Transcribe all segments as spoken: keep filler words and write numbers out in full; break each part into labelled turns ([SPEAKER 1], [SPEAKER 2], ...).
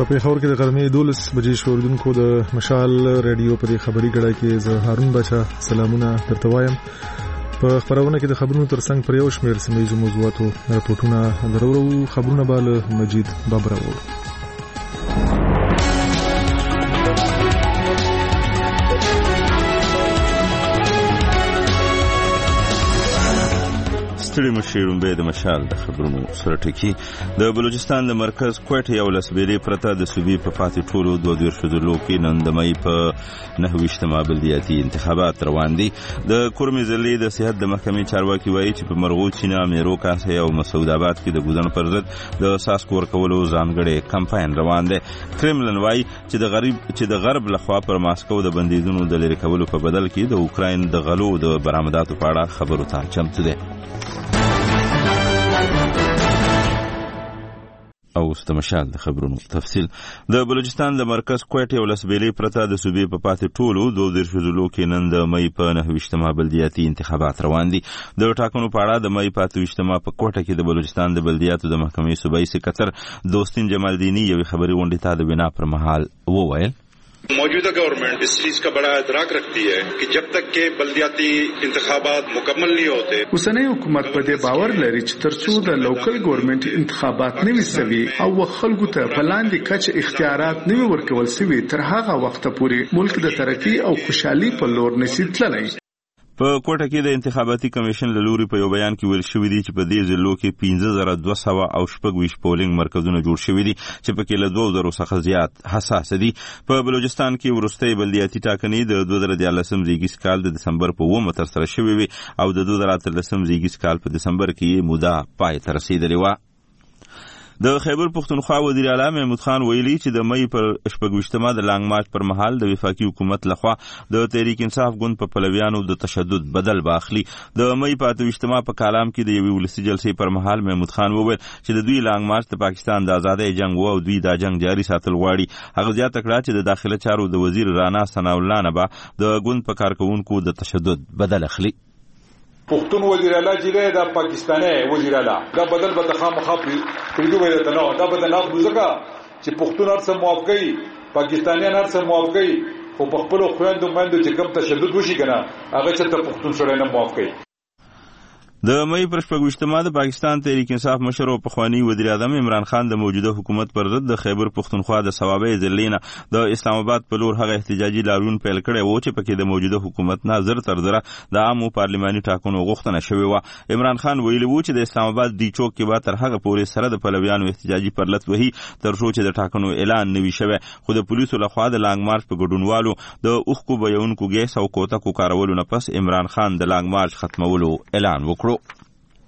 [SPEAKER 1] په پیښور کې د غرمې دولس بجې شوردونکو د مشال رادیو په خبري ګړه کې زه هارون بچا سلامونه درته وایم. په خبرونه کې د خبرونو ترڅنګ پر یو شمېر سیمه موضوعاتو راپورټونه درورو. خبرونه به مجید بابراو.
[SPEAKER 2] ستړي مشیرون به د مشال د خبرونو سره ټکی. د بلوچستان د مرکز کوټه یو لسبيري پرته د صوبې په پاتې ټولو دوه دیرش شدلو کې نن د مې په نهه ویشتمه بلدیاتي انتخابات روان دي. د کورمې ضلعې د صحت د محکمې چارواکي وایي چې په مرغو چینا میرو کاسه او مسعود آباد کې د ګوزن پر ضد د اساس کور کولو ځانګړي کمپاین روان دی. کرملن وایي چې د غریب چې د غرب لخوا پر ماسکو د بندیدونو د لری کولو په بدل کې د اوکراین د غلو د برآمداتو په اړه خبرو ته چمتو دی. او استمشال د خبرونو تفصیل. د بلوچستان د مرکز کوټه یو لسبيلي پرته د صوبې په پاتې ټولو دوه دیرش شدلو کې نن د مې په نهه ویشتمه بلدیاتي انتخابات روان دي. د ټاکنو په اړه د مې په اته ویشتمه په کوټه کې د بلوچستان د بلدیاتو د محکمې صوبایي سکرټر دوستین جمال دینی یو خبري غونډه ته د بنا پر مهال وویل
[SPEAKER 3] मौजूदा गवर्नमेंट इस चीज का बड़ा इदराक रखती है कि जब तक के बल्दियाती इंतखाबात मुकम्मल नहीं होते
[SPEAKER 4] اوسنۍ حکومت په دې باور لري چې ترڅو د لوکل ګورنمنت انتخابات نه وي سوي او خلکو ته بلاندې کچ اختیارات نه ورکول سوي تر هغه وخت پورې ملک د ترقی او خوشحالي په لور نشي تللی.
[SPEAKER 2] په کوټه کې د انتخاباتي کمیشن له لوري په یو بیان کې ویل شوی دی چې په دې ضلعو کې پنځه زره دوه سوه او شپږ ویشت پولینګ مرکزونه جوړ شوي دي چې پکې له دوه زرو څخه زیات حساس دي. په بلوچستان کې وروستۍ بلدیاتي ټاکنې د دوه زره دیارلسم زیږیز کال د دسمبر په اوومه ترسره شوې وي او د دوه زره اتلسم زیږیز کال په دسمبر کې موده پای ته رسیدلې وه. د خیبر پختونخوا وزیر اعلی محمود خان ویلي چې د مې پر شپږویشتمه د لانګ مارچ پر مهال د وفاقي حکومت لخوا د تحریک انصاف ګوند په پلویانو د تشدد بدل باخلي. د مې په اته ویشتمه په کالام کې د یوې ولسي جلسې پر مهال محمود خان وویل چې د دوی لانګ مارچ د پاکستان د ازادۍ جنگ وو او دوی دا جنگ جاري ساتل غواړي. هغه زیاته کړه چې د داخله چارو د وزیر رانا ثنا الله نه به د ګوند په کارکونکو د تشدد بدل اخلي.
[SPEAKER 5] پختون وزیر اعلی چې دا پاکستاني وزیر اعلی دا بدل به تخام خپل پریدو ویل ته نو دا بدل نه بوزګه چې پختون هرڅه موافقي پاکستانیان هرڅه موافقي خو په خپل خويندو باندې چې کوم تشدد وشي کنه هغه چې ته پختون سره نه موافقي.
[SPEAKER 2] د مې پر شپږویشتمه د پاکستان تحریک انصاف مشر او پخوانی وزیر اعظم عمران خان د موجوده حکومت پر ضد د خیبر پختونخوا د ثوابې ضلعینه د اسلام آباد په لور هغه احتجاجي لاریون پیل کړی و چې پکې د موجوده حکومت نه زر تر زره د عامو پارلماني ټاکنو غوښتنه شوې و. عمران خان ویلي و چې د اسلام آباد دی چوک کې به تر هغه پورې سره د پلویانو احتجاجي پرلط وهي تر څو چې د ټاکنو اعلان نوي شوی. خو د پولیسو لخوا د لانګ مارچ په ګډونوالو د اوښکو بیونکو ګیس او کوتکو کارولو نه پس عمران خان د لانګ مارچ ختمولو اعلان وکړو.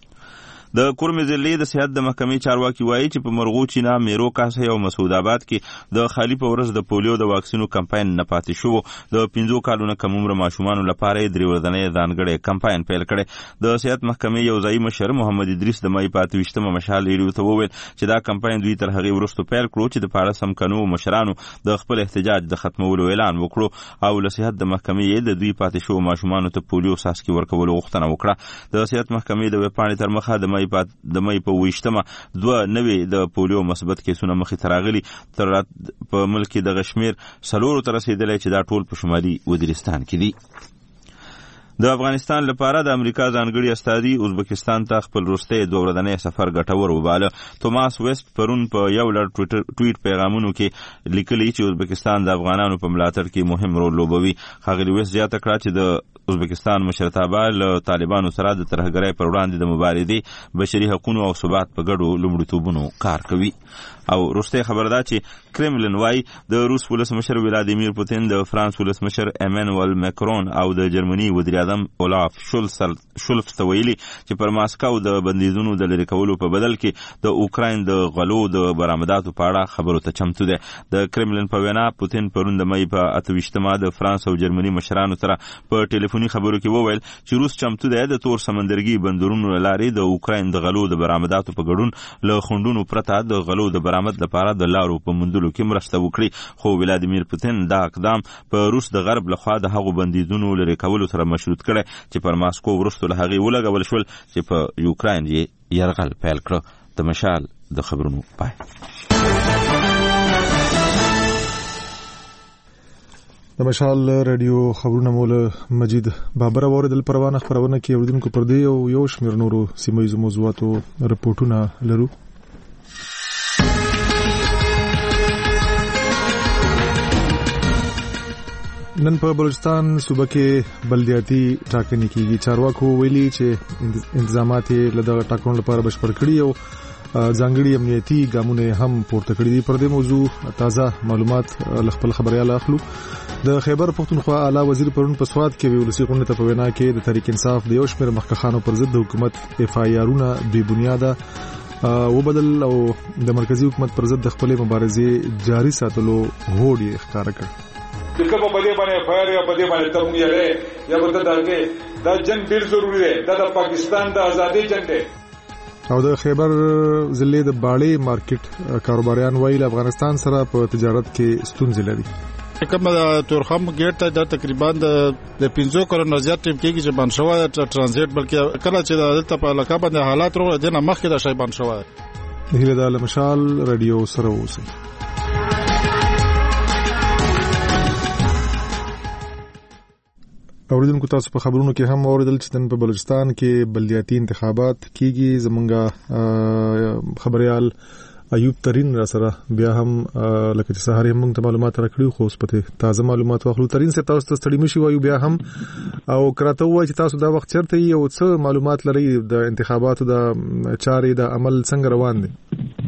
[SPEAKER 2] د کورمې ضلعې د صحت د محکمې چارواکي وایي چې په مرغو چینا میرو کاسه او مسعود آباد کې د خالی په ورځ د پولیو د واکسینو کمپاین نه پاتې شو. د پنځو کالونو کم عمر ماشومان لپاره درې ورځنی ځانګړی کمپاین پیل کړي. د صحت محکمې یو ځای مشر محمد ادریس د مې په اته ویشتمه مشال ریډیو ته وویل چې دا کمپاین دوی تر هغه وروسته پیل کړو چې د پاړه سمکنو مشرانو د خپل احتجاج د ختمولو اعلان وکړو او له صحت د محکمې د دوی پاتې شو ماشومان ته پولیو ساسکي ورکولو غوښتنه وکړه. د صحت محکمې د وپاڼې تر مخه د د مې په ویشتمه دوه نوې د پولیو مثبت کیسونه مخې ته راغلي تر په ملک کې د غشمیر سلورو ته رسیدلی چې دا ټول په شمالي وزیرستان کې دي. د افغانستان لپاره د امریکا ځانګړي استازي ازبکستان ته خپل وروستی دوه ورځنی سفر ګټور وباله. توماس ویسټ پرون په یو لړ ټویټ پیغامونو کې لیکلي چې ازبکستان د افغانانو په ملاتړ کې مهم رول لوبوي. ښاغلي ویسټ زیاته کړه چې د ازبکستان مشرتابه له طالبانو سره د ترهګرۍ پر وړاندې د مبارزې بشري حقوقو او ثبات په ګډو لومړیتوبونو کار کوي. او وروستی خبر دا چې کرملن وايي د روس ولسمشر ولادیمیر پوتین د فرانس ولسمشر ایمانوئل ماکرون او د جرمني وزیر اعظم اولاف شولز شولف ته ویلي چې پر ماسکو د بندیزونو د لرې کولو په بدل کې د اوکراین د غلو د برآمداتو په اړه خبرو ته چمتو دی. د کرملن په وینا پوتین پرون د مې په اته ویشتمه د فرانس او جرمني مشرانو سره په ټلیفوني خبرو کې وویل چې روس چمتو دی د تور سمندرګي بندرونو له لارې د اوکراین د غلو د برآمداتو په ګډون له خنډونو پرته د غلو د برآمد لپاره د لارو په موندلو کې مرسته وکړي. خو ولادیمیر پوتین دا اقدام په روس د غرب لخوا د هغو بندیزونو لرې کولو سره مشروط کړی چې پر ماسکو وروسته له هغې ولګول شول چې په یوکراین یې یرغل پیل کړ. د مشال د خبرونو پای.
[SPEAKER 1] د مشال رادیو خبرونه مول مجید بابر اوریدل پروانه خبرونه کې اوریدونکو پر دی او یو شمیر نورو سیمایي موضوعاتو رپورټونه لرو. نن په بلوچستان صوبه کې بلدیاتي ټاکنې کیږي. چارواکو ویلي چې انتظامات لږه ټاکنو لپاره بشپړ کړي او ځانګړي امنیتي ګامونه هم پورته کړي دي. پر دې موضوع تازه معلومات خپل خبريال اخلو. د خیبر پختونخوا اعلی وزیر پرون په سواد کې ولسی غونډه ته په وینا کې د تحریک انصاف د یو شمېر مخکخانو پر ضد حکومت اف آی آرونه بې بنیاده وبدل او د مرکزی حکومت پر ضد خپل مبارزه جاری ساتلو هوډ یې ښکار کړ.
[SPEAKER 5] دغه په دې باندې فایر یا په دې باندې تم یې لري یا په دغه دا جنگ ډیر ضروری دی. دا د پاکستان د ازادي جنگ دی.
[SPEAKER 1] او د خیبر ضلع د باړې مارکیټ کاروباریان ویل افغانستان سره په تجارت کې ستونزې لري.
[SPEAKER 6] کوم د تورخم ګیټ ته د تقریبا د پنځو کروڑ زیات ټیم کېږي چې بند شوی ترانزیت، بلکې کله چې دلته په علاقه باندې حالات ورو دي نه مخکې د شی بند شوی.
[SPEAKER 1] هله د مشال رادیو سره اوسئ. اوریدونکو تاسو په خبرونو کې هم اوریدل چې په بلوچستان کې بلدیاتي انتخابات کیږي. زمونږ خبريال ایوب ترین را سره بیا هم لکه چې سهار هم موږ ته معلومات راکړي خو اوس پته تازه معلومات واخلو. ترین سره تاسو ته ستړي مشي وایو بیا هم او کراته وایي چې تاسو دا وخت چرته یو څه معلومات لري د انتخاباتو د چارې د عمل څنګه روان دي.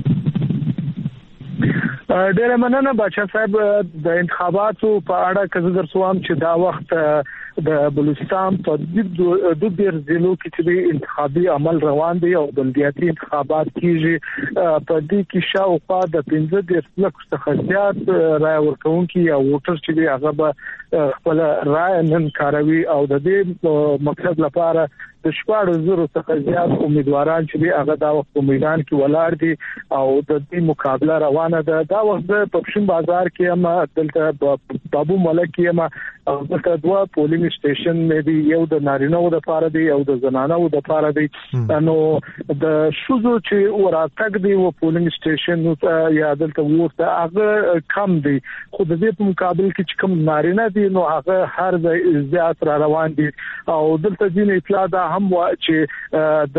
[SPEAKER 7] ډېر مننه بچا صاحب. د انتخاباتو په اړه کزه درسوام چې دا وخت د بلوچستان په د ډیر ضلعو کې چې انتخابي عمل روان دي او بلدیاتي انتخابات کیږي. په دې کې شاوخوا د پنځه ډیر لک څخه زیات رای ورکوونکي او ووټر چې هغه به خپل رای نن کاروي او د دې مقصد لپاره د شپږ زره څخه زیات امیدواران چې هغه دا وخت په میدان کې ولاړ دي او د دې مقابله روانه ده. دا وخت په پښین بازار کې هم دلته بابو ملک کې هم او دلته دوه پولینګ سټیشن مې دي، یو د نارینه و د پاره دی او د زنانه و د پاره دی. نو د شوزو چې وراتګ دی و پولینګ سټیشن یا دلته ورته هغه کم دی، خو د دې په مقابل کې چې کوم نارینه دي نو هغه هر ځای زیات را روان دي او دلته ځین اطلاع دا هم و چې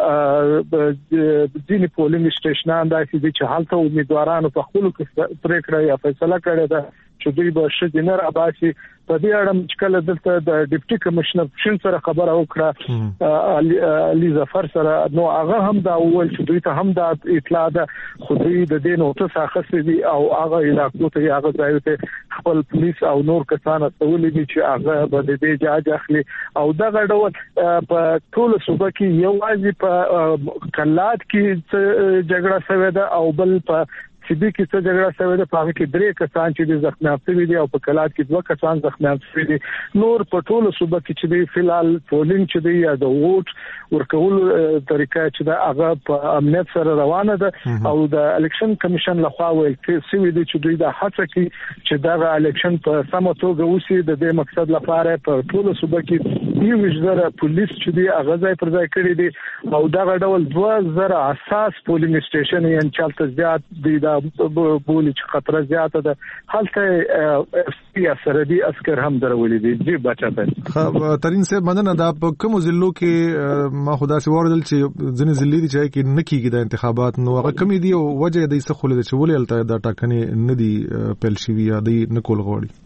[SPEAKER 7] د ځین پولینګ سټیشنان دا چې حالته امیدوارانو په خپل کې پریکړه یا فیصله کړې ده چې دوی به شدینر عباسي په دې اړه چې کله دلته د ډیپټي کمشنر شین سره خبره وکړه علي ظفر سره، نو هغه هم دا وویل چې دوی ته هم دا اطلاع ده خو دوی د دې نوټس اخیستي دي او هغه علاقو ته هغه ځای ته خپل پولیس او نور کسان استولي دي چې هغه به د دې جاج اخلي او دغه ډول په ټول صوبه کې یوازې په کلات کې جګړه شوې ده او بل په چې کې څه جګړه شوې ده په هغه کې درې کسان چې زخمیان شوي دي او په کلات کې دوه کسان زخمیان شوي دي. نور په ټول صوبه کې چې دی فلال پولینګ چې دی یا د ووټ ورکول طریقه چې دا هغه په امنیت سره روانه ده او د الیکشن کمیشن لخوا ویل شوی دی چې دوی د هڅه کوي چې دا الیکشن په سمه توګه وشي. د دې مقصد لپاره په ټول صوبه کې یو وزاره پولیس چې دی هغه ځای پر ځای کړی دي او دا ډول دوه زره اساس پولینګ سټیشن یې چالت زیات دي دا بولی چې خطر زیاته ده. هلته اف سی سرحدي عسكر هم درولې دي. جی بچا ته
[SPEAKER 1] ترين صاحب مننه. دا په کوم ضلعو کې ما خدا سي وردل چې ځنې ضلع دي چې کې نکیږي د انتخابات نو هغه کمی دي او وجه د څه خلل چې ولې الته د ټاکنې نه دي پیل شوی یا د نکول غوړي.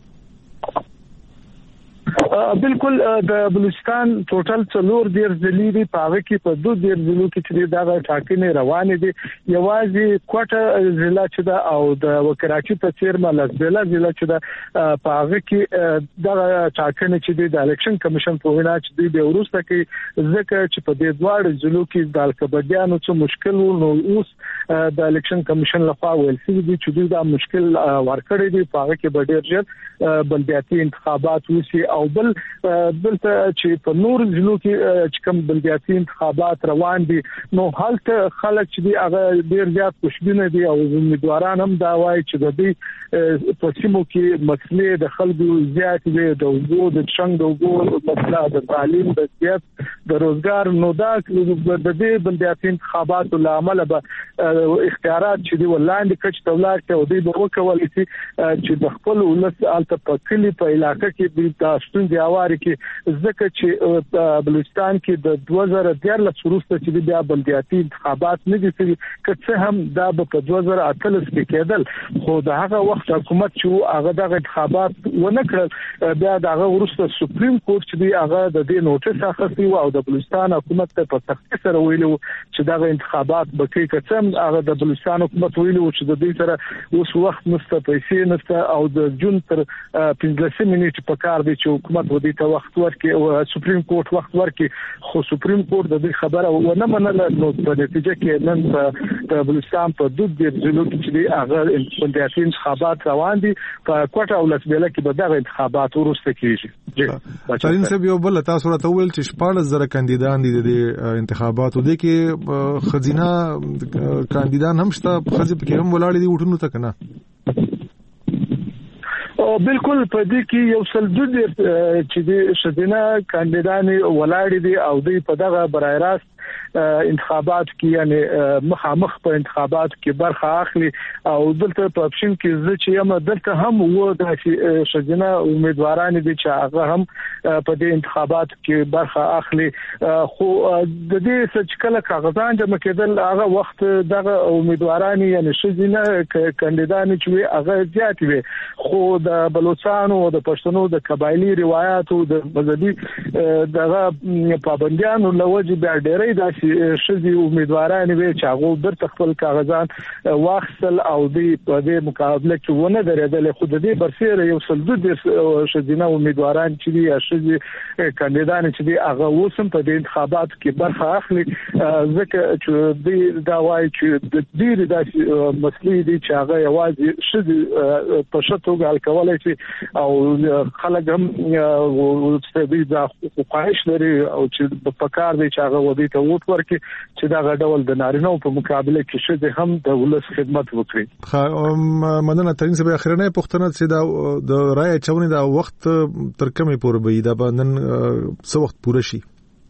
[SPEAKER 7] بالکل د بلوچستان ټوټل څلور ډیر ضلع دي، پاوه کې په دوه ډیر ضلعو کې چې دا ټاکنې روانې دي. یوازې کوټه ضلع چې دا او د کراچي په څیر ملک ضلع ضلع چې دا پاوه کې دا ټاکنې چې د الیکشن کمیشن په وینا چې د ورسته کې ځکه چې په دې دوه ضلعو کې د الکبدیانو څه مشکل نو اوس د الیکشن کمیشن لخوا ویل شوی دی چې دا مشکل ورکړی دی. پاوه کې به ډیر ژر بلدیاتي انتخابات وشي او بل دلته چې په نور ضلعو کې چې کوم بلدیاتي انتخابات روان دي نو هلته خلک چې دی هغه ډیر زیات خوشبینه دي او امیدواران هم دا وایي چې د دې په سیمو کې مسلې د خلکو زیات دي، د وګړو د څنګه د وګړو مسله د تعلیم د سیاست د روزګار نو دا د دې بلدیاتي انتخاباتو لامل به اختیارات چې دی ولاندې کچ تولار ته ودی به وکول شي چې د خپل ولس الته په کلی په علاقې کې د تاسو د اواري کې ځکه چې بلوچستان کې د دوه زره دیارلس وروسته چې بیا بلدیاتي انتخابات نه دي سوي که هم دا په دوه زره اتلس کې کېدل خو د هغه وخت حکومت چې هغه د انتخابات ونه کړل بیا دغه وروسته سپریم کورت چې دی هغه د دې نوټس اخیستی او د بلوچستان حکومت ته په سختۍ سره ویلو چې دغه انتخابات به کې کڅم هغه د بلوچستان حکومت ویلو چې د دې سره اوس وخت نسته پیسې نسته او د جون تر پنځلس منټ په کار دی چې حکومت ودی ته وخت ورکړي او سپریم کورت وخت ورکړي خو سپریم کورت د دې خبره ونه منله نو په نتیجه کې نن په بلوچستان په دوه د ضلعو کې چې هغه بلدیاتي انتخابات روان دي په کوټه او لسبیله کې به دغه انتخابات ورسته کیږي.
[SPEAKER 1] ترين سب یو بل تاسو راته ویل چې شپږ زره کاندیدان دي د انتخاباتو د کې خزینه کاندیدان هم شته خزې کې هم ولاړ دي وټونو تک نه
[SPEAKER 7] او بالکل په دې کې یو سل دوه چې د شدینه کاندیدان ولاړ دي او د په دغه برای راست انتخابات کې یعنی مخامخ په انتخابات کې برخه اخلي او دلته په اپشن کې زه چې یم دلته هم وو د شدینه امیدواران دي چې هغه هم په دې انتخابات کې برخه اخلي خو د دې څخه کله کاغذان جمع کېدل هغه وخت دغه امیدواران یعنی شدینه کاندیدان چې هغه زیات وي خو د بلوچستان او د پښتنو د قبایلی روایت او د مذهبي دغه پابندیانو لوجه بیا ډېرې د شذي امیدواران وي چې هغه در خپل کاغذان واخصل او د په دې مقابله کې ونه درېدل خو د دې برسره یو سل دوه شذینه امیدواران چې دي شذي کاندیدان چې دي هغه وسم په دې انتخاباتو کې برخه اخلي ځکه چې د دا وایي چې د دې د مسلې دي چې هغه یوازې شذي په شتو غل کولای شي او خلک هم ستاسو د خواهش لري او چې په کار دي چې هغه ودی ته ووټ ورکړي چې دا غډول د نارینه په مقابله کې شته هم د ولس خدمت وکړي.
[SPEAKER 1] خا مننه ترين سبا اخرنه پښتنه چې دا د رای چونې دا وخت تر کومه پورې به دا باندې څو وخت پوره شي؟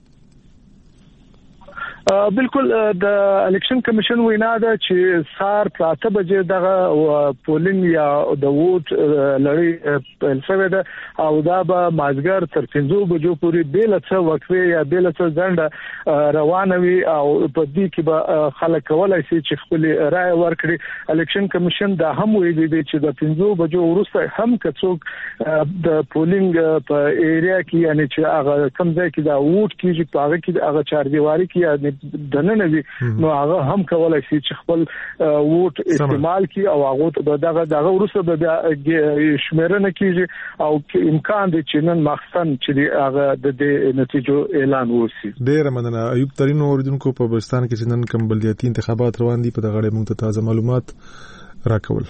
[SPEAKER 7] بالکل د الیکشن کمیشن وینا ده چې سار پراته بجې دغه پولینګ یا د ووټ لړۍ پیل شوې ده او دا به مازګر تر پنځو بجو پورې بیل څه وقفه یا بیل څه ځنډه روانوي او په دې کې به خلک کولای شي چې خپل رائے ورکړي. الیکشن کمیشن دا هم ویلي دی چې د پنځو بجو وروسته هم کڅوک د پولینګ په ایریا کې یعنی چې هغه کوم ځای کې دا ووټ کیږي په هغه کې هغه چاردیواري کې دنه وي نو هغه هم کولای شي چې خپل ووټ استعمال کړي او هغه دغه دغه وروسته به شمیرنه کیږي او امکان دی چې نن مخصن چې هغه د نتیجو اعلان وشي.
[SPEAKER 1] ډیر مننه ایوب ترين اوریدونکو په بلوچستان کې چې نن کوم بلدیاتي انتخابات روان دي په دغه اړه موږ ته تازه معلومات راکول.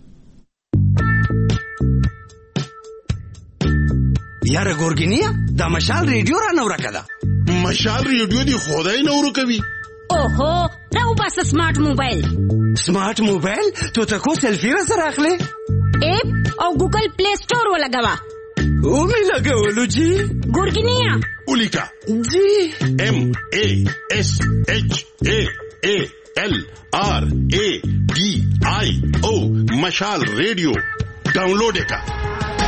[SPEAKER 8] یاره ګورګینیا دا مشال ریډیو را نو راکړه
[SPEAKER 9] مشال ریډیو دی خدای نورو کوي.
[SPEAKER 10] اوهو راو بس سمارټ موبایل
[SPEAKER 8] سمارټ موبایل ته تاسو سلفي را سره اخلي
[SPEAKER 10] اپ او ګوګل پلی سٹور ولګوا
[SPEAKER 8] او می لګولو جی
[SPEAKER 10] ګورګینیا
[SPEAKER 9] ولیکا
[SPEAKER 8] جی
[SPEAKER 9] ام ا اس اچ ا ا ال ار ا ډي آی او مشال ریډیو ډاونلوډ کا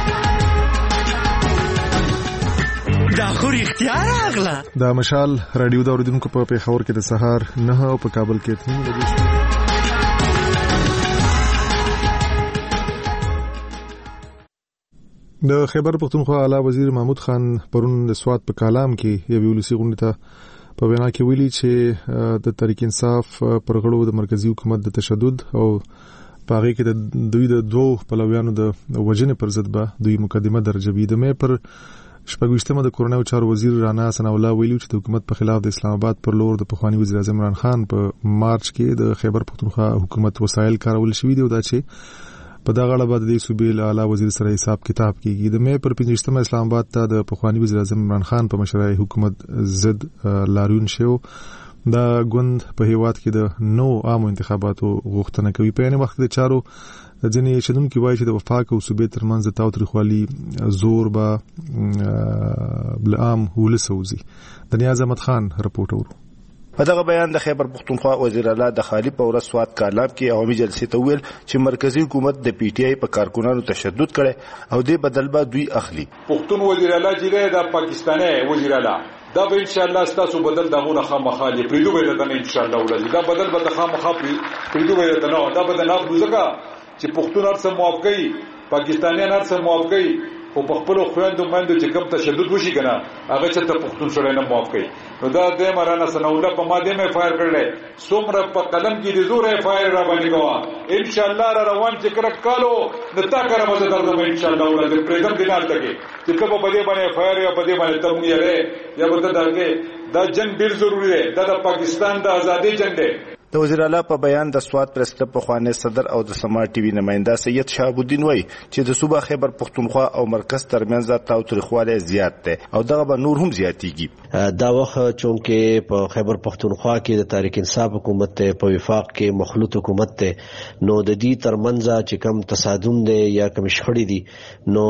[SPEAKER 8] دا خو اختیار اغلا
[SPEAKER 1] دا مشال رادیو دا اوریدونکو په پیښور کې د سهار نه او په کابل کې تنو لګي. د خیبر پختونخوا اعلی وزیر محمود خان پرون د سواد په کلام کې یو ولسی غونډه ته په وینا کې ویلي چې د تحریک انصاف پر غړو د مرکزی حکومت د تشدد او پاره کې د دوی د دوه پلویانو د وجنې پر ضد به دوی مقدمه درجوي د مې پر شپږویشتمه د کورونایي چارو وزیر رانا ثنا الله ویلي چې د حکومت په خلاف د اسلام آباد پر لور د پخوانی وزیر اعظم عمران خان په مارچ کې د خیبر پختونخوا حکومت وسایل کارول شوې دي او دا چې په دغه اړه باندې صوبې اعلی وزیر سره حساب کتاب کیږي. د مې پر پنځویشتمه اسلام آباد ته د پخوانی وزیر اعظم عمران خان په مشرۍ حکومت ضد لاریون شو. دا ګوند په هیواد کې د نو عام انتخاباتو غوښتنه کوي. په یوه وخت د چارو ځینې شدونکو وایي چې د وفاق او صوبې ترمنځ د تاوتریخوالي زور به لعام ولسوزي د نیاز احمد خان رپورټ ورو.
[SPEAKER 11] په دغه بیان د خیبر پختونخوا وزیر اعلی د خالی په ورځ سواد کالام کې عوامي جلسې ته ویل چې مرکزی حکومت د پی ټی آی په کارکونانو تشدد کړي او د بدل به دوی اخلي.
[SPEAKER 5] پختون وزیر اعلی چې د پاکستاني وزیر اعلی دا به ان شاء الله ستاسو بدل دغه خامخالي پریدو به دته ان شاء الله ولې دا بدل به خامخالي پریدو به دته نو دا به نه بوزګه چې پختون هرڅه موافقي پاکستانیان هرڅه موافقي او په خپل خويندو باندې چې کوم تشدد وشي کنه هغه چې ته پختون سره نه موافقي نو دا د مرانه سنوله په ماده مې فایر کړل څومره په قلم کې د زور فایر را باندې کوه ان شاء الله را روان چې کړه کالو نتا کړه مزه درته ان شاء الله ولې پرېدم دینار تکي چې کله په دې باندې فایر یا په دې باندې تم یې لري یا به دا دا جنگ ډیر ضروری دی دا د پاکستان د ازادي جنگ دی.
[SPEAKER 11] د وزیر اعلی په بیان د سواد پریس کلب په خوانه صدر او د سما ټي وي نماینده سید شهاب الدین وای چې د صوبه خیبر پختونخوا او مرکز ترمنځ تاوتریخواله زیات ده او دغه به نور هم زیاتیږي.
[SPEAKER 12] دا وخت چونکه په خیبر پختونخوا کې د تحریک انصاف حکومت ته په وفاق کې مخلوط حکومت ته نو د دې ترمنځ چې کم تصادم ده یا کم شخړې دي نو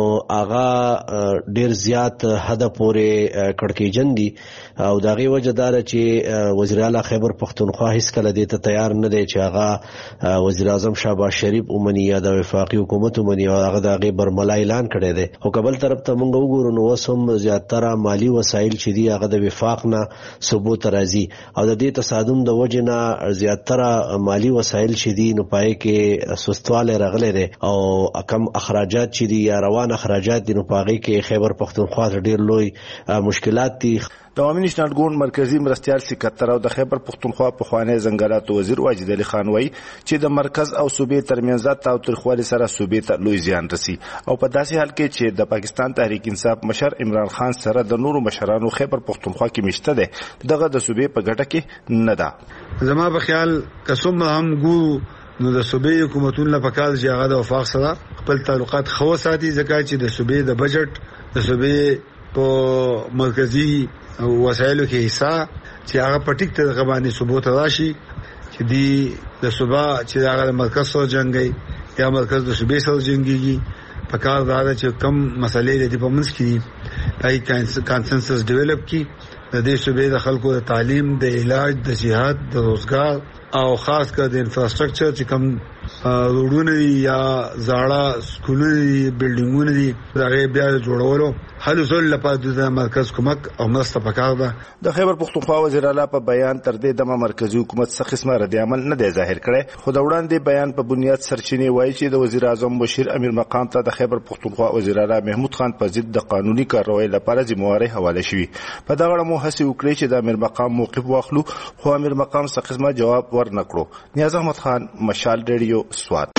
[SPEAKER 12] اغا ډیر زیات حد پورې کړکېجن دي او دغه وجدار چې وزیر اعلی خیبر پختونخوا هیڅ کله ته تیار نه دی چې هغه وزیر اعظم شهباز شریف اومني یا د وفاقي حکومت اومني او هغه د هغه برملا اعلان کړی دی. خو قبل طرف ته موږ وګورو نو وسم زیاتره مالی وسایل چې دی هغه د وفاق نه ثبوت راځي او د دې تصادم د وجه نه زیاتره مالی وسایل چې دی نو پای کې سستواله راغلي دي او کم اخراجات چې دی یا روان اخراجات دی نو پاغي کې خیبر پختونخوا ډیر لوی مشکلات دي.
[SPEAKER 11] د عوامي نشنل ګوند مرکزی مرستيال سکرټر او د خیبر پختونخوا په خوانه زنګلات وزیر واجد علي خان وای چې د مرکز او صوبې ترمنځ تاوتریخوالی سره صوبې ته لوی زیان رسی او په داسې حال کې چې د پاکستان تحریک انصاف مشر عمران خان سره د نورو مشرانو خیبر پختونخوا کې مشته ده دغه د صوبې په ګټه کې نه ده.
[SPEAKER 13] زما په خیال قسم هم ګو نو د صوبې حکومتونو په کال چې هغه د وفاق سره خپل تعلقات خو ساتي ځکه چې د صوبې د بجټ د صوبې په مرکزی وسایلو کې حصہ چې هغه پټیک ته غوانی ثبوت راشي چې دی د صوبا چې هغه مرکز سره جنگي یا مرکز د صوبې سره جنگيږي په کار دا چې کم مسلې د په منځ کې دای کانسنسس ډیولپ کی د دې صوبې د خلکو د تعلیم د علاج د صحت د روزګار او خاص کر د انفراستراکچر چې کم روډونه یا زاړه سکولونه بلډینګونه دي هغه بیا جوړولو حل وسول لپاره د مرکز کومک او مرسته پکار ده.
[SPEAKER 11] د خیبر پختونخوا وزیر اعلی په بیان تر دې دمه مرکزی حکومت څخه قسمه رد عمل نه دی ظاهر کړی خو د وړاندې بیان په بنیاد سرچینې وایي چې د وزیر اعظم بشیر امیر مقام ته د خیبر پختونخوا وزیر اعلی محمود خان په ضد د قانوني کاروایی لپاره ذمہواری حواله شوی. په دغه اړه مو هڅه وکړې چې د امیر مقام موقف واخلو خو امیر مقام څخه قسمه جواب ورنکړو. نیاز احمد خان مشال ریډیو سواد.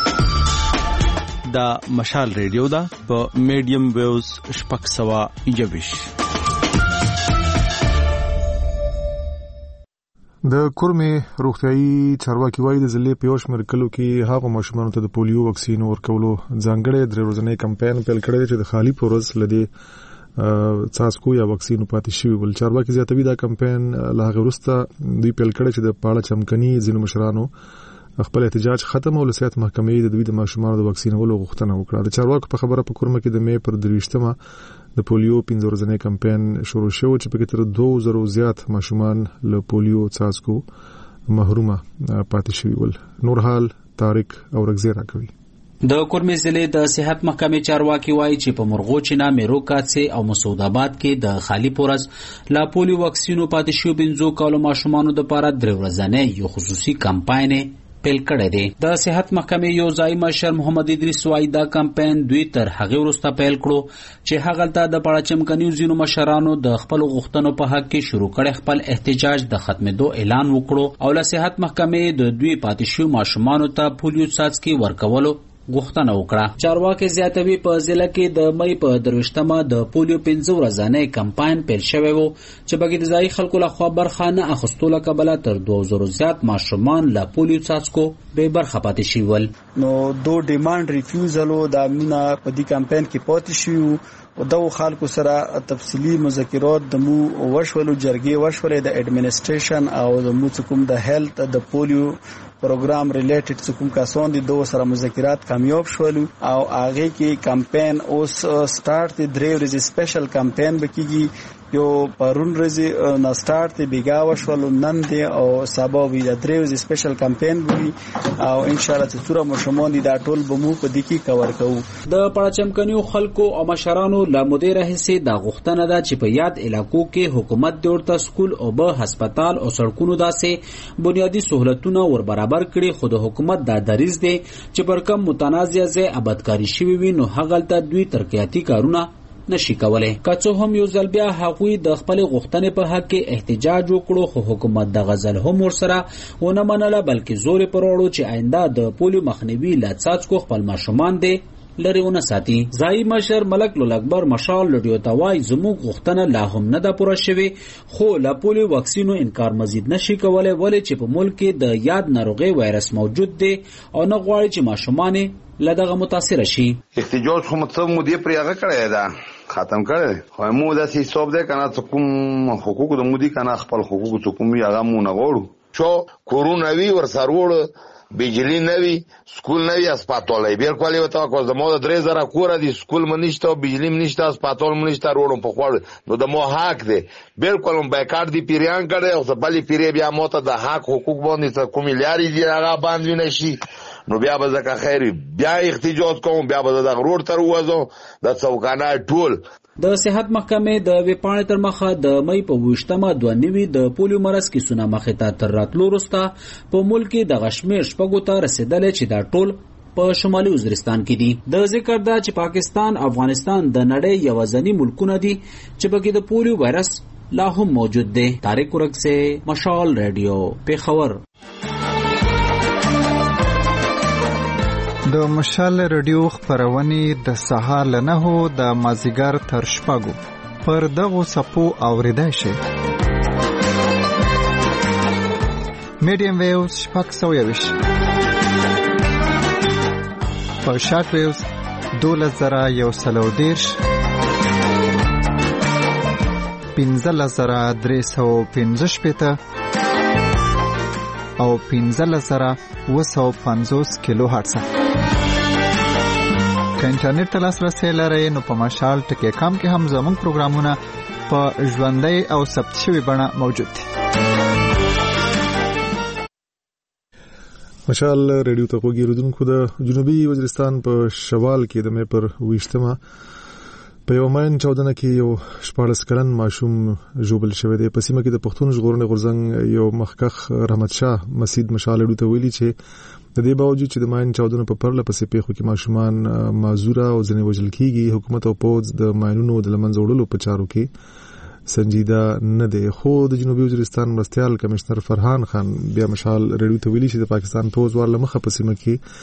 [SPEAKER 14] دا مشال ریډیو دا په میډیم ویوز شپږ سوه یوویش.
[SPEAKER 1] د کورمې روغتيایي چارواکي وایي د ضلع په یو شمېر کلو کې هغه ماشومانو ته د پولیو واکسین ورکولو ځانګړی درې ورځنی کمپاین پیل کړی دی چې د خالي پورز لدی څاڅکو یا واکسین پاتې شوی ول. چارواکي زیاتوي دا کمپاین لا غوړسته دوی پیل کړی چې د پاړه چمکني ځینو مشرانو خپل احتجاج ختم او لسیات محکمې د دوی د ماشومانو د واکسینولو غوښتنه وکړه. د چارواکو په خبره په کورمه کې د مې پر درويشتمه د پولیو پنځه ورځنی کمپاین شروع شو چې په کې تر دوه زره زیات ماشومان له پولیو څاڅکو محرومه پاتې شوی ول. نور حال طارق او رغزیرا کوي.
[SPEAKER 15] د کورمې ضلع د صحت محکمې چارواکي وایي چې په مرغو چینا میرو کاتسه او مسعود آباد کې د خالی پورز لا پولیو واکسینو پاتې شو بنځو کالو ماشومانو د لپاره درې ورځنی یو خصوصي کمپاین پیل کړی دی. د صحت محکمې یو ځای مشر محمد ادریس وایي دا کمپاین دوی تر هغه وروسته پیل کړو چې هغه ته د پاړه چمکنیو ځینو مشرانو د خپل غوښتنو په حق کې شروع کړي خپل احتجاج د ختمېدو اعلان وکړو او له صحت محکمې د دوی پاتې شو ماشومانو ته پولیو څاڅکي ورکولو غوښتنه وکړه. چارواکي زیاتوي په ضلع کې د مې په درويشتمه د پولیو پنځه ورځنی کمپاین پیل شوی وو چې بګی د ځای خلکو له خوا برخه نه اخیستلو کبله تر دوه زره زیات ماشومان له پولیو څاڅکو به برخه پاتې شي ول.
[SPEAKER 16] نو دو ډیماند ریفیوزلو د امنه په دې کمپاین کې پاتې شي او د خلکو سره تفصیلی مذاکرات د مو وشولو جرګې وشولې د اډمنستریشن او د مو کوم د هیلث د پولیو پروګرام ریلیټډ څه کوم کسان دي دوه سره مذاکرات کامیاب شول او هغه کې کمپاین اوس سٹارټ دی درې ورځې سپیشل کمپاین بکیږي یو پرون ورځې نه سٹارټ دی بیګاو شول نن دی او سبا وی د درې ورځې سپیشل کمپاین وی او ان شاء الله چې څوره مشمون دي دا ټول بمو په دکی کور کوو.
[SPEAKER 15] د پړچمکنیو خلکو او مشرانو له مدیر حصے د غختنه ده چې په یاد علاقو کې حکومت د ورته سکول او به هسپتال او سړکونو داسې بنیادی سہولتونه ور برابر کړي خو د حکومت دا دریز دی چې برکم متنازع ځای آبادکاری شوی وي نو هغلته دوی ترقیاتی کارونه نشي کولای. که څه هم یو ځل بیا هغوی د خپل غوښتنې په حق کې احتجاج وکړو خو حکومت د غزل هم ورسره ونه منله بلکې زور پر وړو چې آینده د پولیو مخنیوي له څاڅکو خپل ماشومان دی لري ونه ساتي. ځای مشر ملک لول اکبر مشال لډیو توای زموږ غوښتنه لا هم نه ده پوره شوې خو له پولیو واکسینو انکار مزید نشي کولای ولې چې په ملک کې د یاد ناروغي وایرس موجود دی او نه غواړي چې ماشومان لدغه متاثر شي.
[SPEAKER 17] احتجاج خو مطلب مو دی پرېغه کړی دا ختم کړی خو مو دا سی حساب دی کنه ته کوم حقوق د مودي کنه خپل حقوق ته کوم هغه مو نه غوړو شو کورونا وی ور سرور بجلی نوی سکول نوی اسپاتول بیر کوالی وتا کو د مو درې زره کور دي سکول منشته بجلی منشته اسپاتول منشته روړم په خوړ نو د مو حق دی بیر کولم بیکار دی پیریان کړي او بلی پیری بیا موته د حق حقوق باندې کوم لاري دی هغه باندې نشي نو بیا به زکه خیر بیا احتجاج کوم بیا به د غرور تر وځو د څوکانه ټول.
[SPEAKER 15] د صحت محکمې د ویپاڼې تر مخه د مې په وشتمه دوه نوي د پولیو مرض کې سونه مخې ته تر راتلو وروسته په ملک کې د غشمیر شپږو ته رسیدلې چې دا ټول په شمالي وزیرستان کې دي. د ذکر ده چې پاکستان افغانستان د نړۍ یوازینی ملکونه دي چې پکې د پولیو وایرس لا هم موجود دی. طارق ورک سے مشال ریډیو پیښور.
[SPEAKER 18] د مشال ریډیو خبرونه د سهار له نهو د مازیګر تر شپږو پر دغه سپو اوریدای شي. میډیم ویوز شپږ سوه یوش په شارټ ویوز دولس زره یو سلو دیرش پنځلس زره درې سوه پنځه شپېته او پنځلس زره اوه سوه پنځوس کیلو هرتز. که انټرنیټ ته لاسرسی لرئ نو په مشال ټکی کام کې هم زموږ پروګرامونه په ژوندۍ او ثبت شوي بڼه موجود دي.
[SPEAKER 1] مشال ریډیو ته غوږی ردونکو د جنوبي وزیرستان په شوال کې د مې پر ویشتمه په یو ماین چودنه کې یو شپاړس کلن ماشوم ژوبل شوی دی. په سیمه کې د پښتون ژغورنې غورځنګ یو مخکخ رحمت شاه مسید مشال ریډیو ته ویلي چې د دې باوجود چې د ماین چودنه په پرله پسې پیښو کې ماشومان معذوره او ځنې وژل کیږي حکومت او پوز د ماینونو د لمنځه وړلو په چارو کې سنجیده نه دی. خو د جنوبي وزیرستان مرستیال کمشنر فرحان خان بیا مشال ریډیو ته ویلي چې د پاکستان پوز ور لمخه په سیمه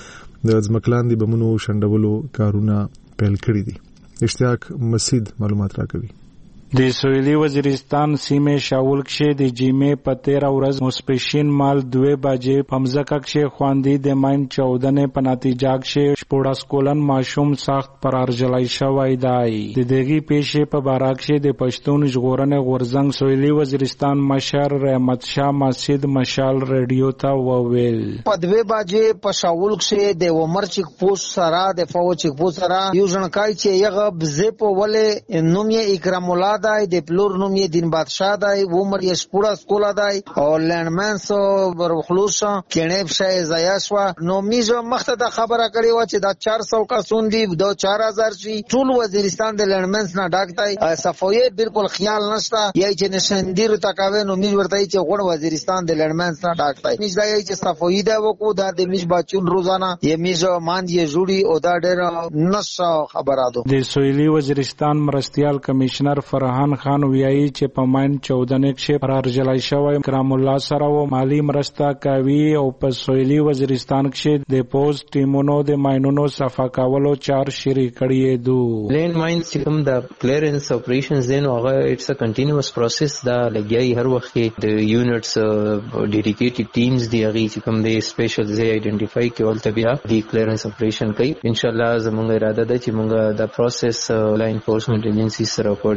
[SPEAKER 1] کې د ځمکلاندې بمونو شنډولو کارونه پیل کړي دي. اشتیاق مسید معلومات راکوي.
[SPEAKER 19] د سویلي وزیرستان سیمه شاول کې د جیمه په تیرا ورځ مصپشین مال دوه بجې پمزکه کې خواندې د ماین چودنې په نتیجه کې شپږ کولن ماشوم سخت پرار جلای شوی دی. د دغه پیښې په باره کې د پښتون ژغورنې غورځنګ سویلي وزیرستان مشر رحمت شاه مسید مشال ریډیو ته وویل
[SPEAKER 20] په دوه بجې په شاول کې د عمر چک پوس سره د فوج چک پوس سره یو ځنکای چې یغه بزې په ولې نوم یې اکرام الله دای د پلور نوم یې دین بادشاہ دای عمر یې شپوړه سکولا دای او لندمنس برخلوص کینې شای زیاشوا نو میزه مخته د خبره کړی و چې دا چار سو کا سون دی دو چار هزار شي ټول وزیرستان د لندمنس نه ډاکتای صفوی بالکل خیال نشتا یی چې نشندیر تکاوه نو میز ورته چې غوړ وزیرستان د لندمنس نه ډاکتای میز دای چې صفوی دا وکړو دا د میز بچون روزانه یې میزه مان یې جوړي او دا ډېر نشه خبره ده.
[SPEAKER 19] د سویلي وزیرستان مرستیال کمشنر فرحان خان ویایي چې په ماین چودنې کې فرار جلای شوی کرام الله سره و مالی مرسته کوي او په سویلي وزیرستان کې د پوز ټیمونو د ماینونو صفا کولو چار شری کړی دو.
[SPEAKER 21] لینډ ماین چې کوم د کلیرنس اپریشنز دین هغه اټس ا کنټینیوس پروسس دا لګیای هر وخت کې د یونټس ډیډیکیټډ ټیمز دی هغه چې کوم د سپیشل زی آئیډنټیفای کول ته بیا د کلیرنس اپریشن کوي. ان شاء الله زموږ اراده ده چې موږ دا پروسس لا انفورسمنت ایجنسی سره کوارډینیټ کو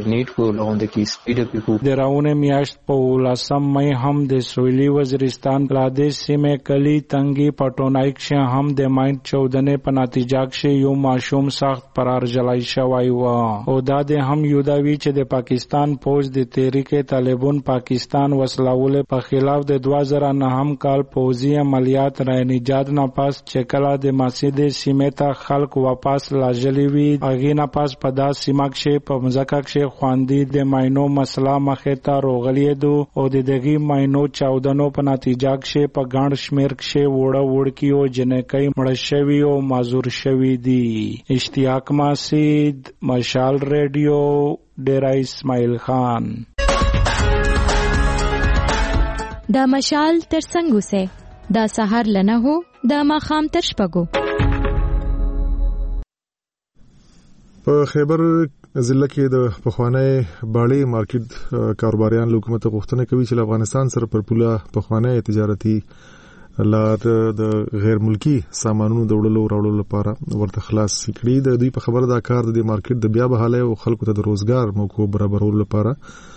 [SPEAKER 21] لغونده کې سپیډ اپ کو
[SPEAKER 19] د راونه میاشت په ولسم مې هم د سویلي وزیرستان پردیش سیمه کلی تنګي پټونای کې هم د ماین چودنې په نتیجه کې یو ماشوم سخت فرار جلای شوی و او دا د هم یوداوی چې د پاکستان فوج د تحریک طالبان پاکستان وسلاول په خلاف د دوه زره نهم کال فوجي عملیات را نجات نه پاس چې کله د مسجد سیمه ته خلک واپس لاجلی وی اغه نه پاس په دا سیمه کې په مزکه کې خواندي د ماینو مسله مخه ته روغلی دو او د دغه ماینو چودنو په نتیجه کې په ګڼ شمیر کې وړه وړکیو جنکې مړ شوی او معذور شوی دي. اشتیاق ماسید، مشال ریډیو، ډیرا اسماعیل خان.
[SPEAKER 3] دا مشال تر څنګه سه دا سحر لنه هو دا ماخام تر شپګو.
[SPEAKER 1] په خیبر ضلع کې د پخوانی باړې مارکیټ کاروباریان حکومت غوښتنه کوي چې افغانستان سره پر پوله پخوانی تجارتي لار د غیر ملکی سامانونو د وړلو راوړلو لپاره ورته خلاص کړي. د دوی په خبره دا کار د مارکیټ د بیا بحاله او خلکو ته د روزګار موقع برابرولو لپاره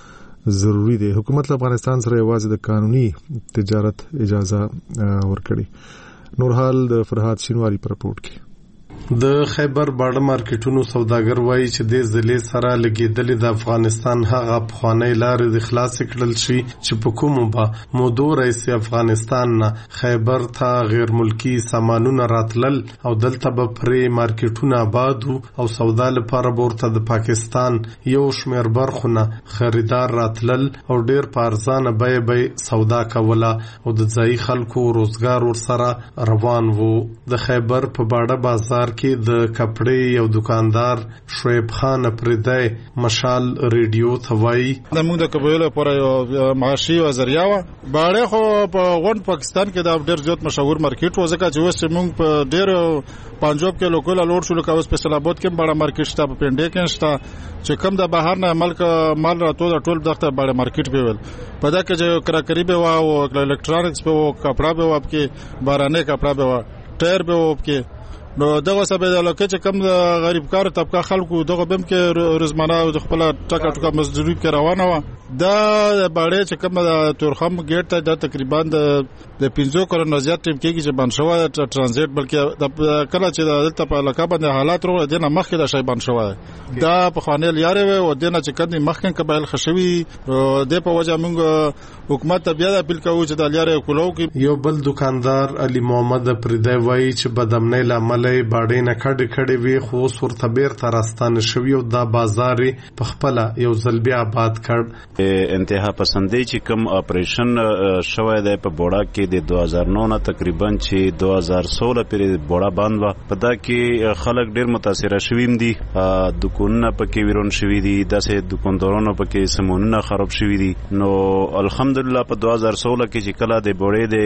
[SPEAKER 1] ضروری دی. حکومت افغانستان سره یوازې د قانوني تجارت اجازه ورکړي. نور حال د فرحات شینواری پر رپورت کې.
[SPEAKER 22] د خیبر باړه مارکیټونو سوداګر وایي چې د ضلع سره لګیدلې د افغانستان هغه پخوانی لارې د خلاص کړل شي چې په کومو به مودو رئیس افغانستان نه خیبر ته غیر ملکی سامانونه راتلل او دلته به پرې مارکیټونه آباد او سودا لپاره ورته د پاکستان یو شمیر برخونه خریدار راتلل او ډیر په ارزانه بیه به سودا کوله او د ځای خلکو روزګار ورسره روان وو. د خیبر په باړه بازار کې د کپړې یو دکاندار شعیب خان پردای مشال ریډیو ثوای
[SPEAKER 6] د موږ د قبیله پر یو معاشي او ذریعہ باړې خو په غون پاکستان کې د ډېر زیات مشهور مارکیټ و ځکه چې وسه موږ په ډېر پنجاب کې لوکل لوړ شو لکه اوس په سلابات کې باړه مارکیټ شته په پنډې کې شته چې کم د بهر نه ملک مال راتو د ټول دغه باړه مارکیټ به ول په دا کې چې کراکری به وا او الکترونکس به او کپڑا به و کې بارانه کپڑا به و ټایر به و کې نو دغه سبب د لکه چې کم غریب کار طبقه خلکو دغه بم کې روزمانه د خپل ټکا ټکا مزدوري کې روانه و. دا باړې چې کم د تورخم ګیټ ته د تقریبا د پنځو کلونو زیات ټیم کې چې بن شوی ترانزیت بلکې د کله چې دلته په علاقه باندې حالات ورو دي نه مخکې د شی بن شوی دا په خوانل یاري و او دنه چې کدي مخکې قبایل خشوي د په وجه موږ حکومت ته بیا د اپیل کوو چې د یاري کولو کې.
[SPEAKER 22] یو بل دکاندار علي محمد پردای وایي چې بدامنۍ لامل باړې نه کډ کډ وی خو ورته بیر ترستان شوی او دا بازار په خپل یو ځل بیا آباد کړ.
[SPEAKER 23] انتها پسندې چې کوم اپریشن شوی دی په بوډا کې د دوه هزار نو نه تقریبا چې دوه هزار سولہ پرې بوډا باندې و په دا کې خلک ډیر متاثر شویم دي. دکانونه پکې ویرون شوی دي داسې دکاندارانو پکې سمونونه خراب شوی دي. نو الحمدلله په دوه هزار سولہ کې چې کله د بوډې د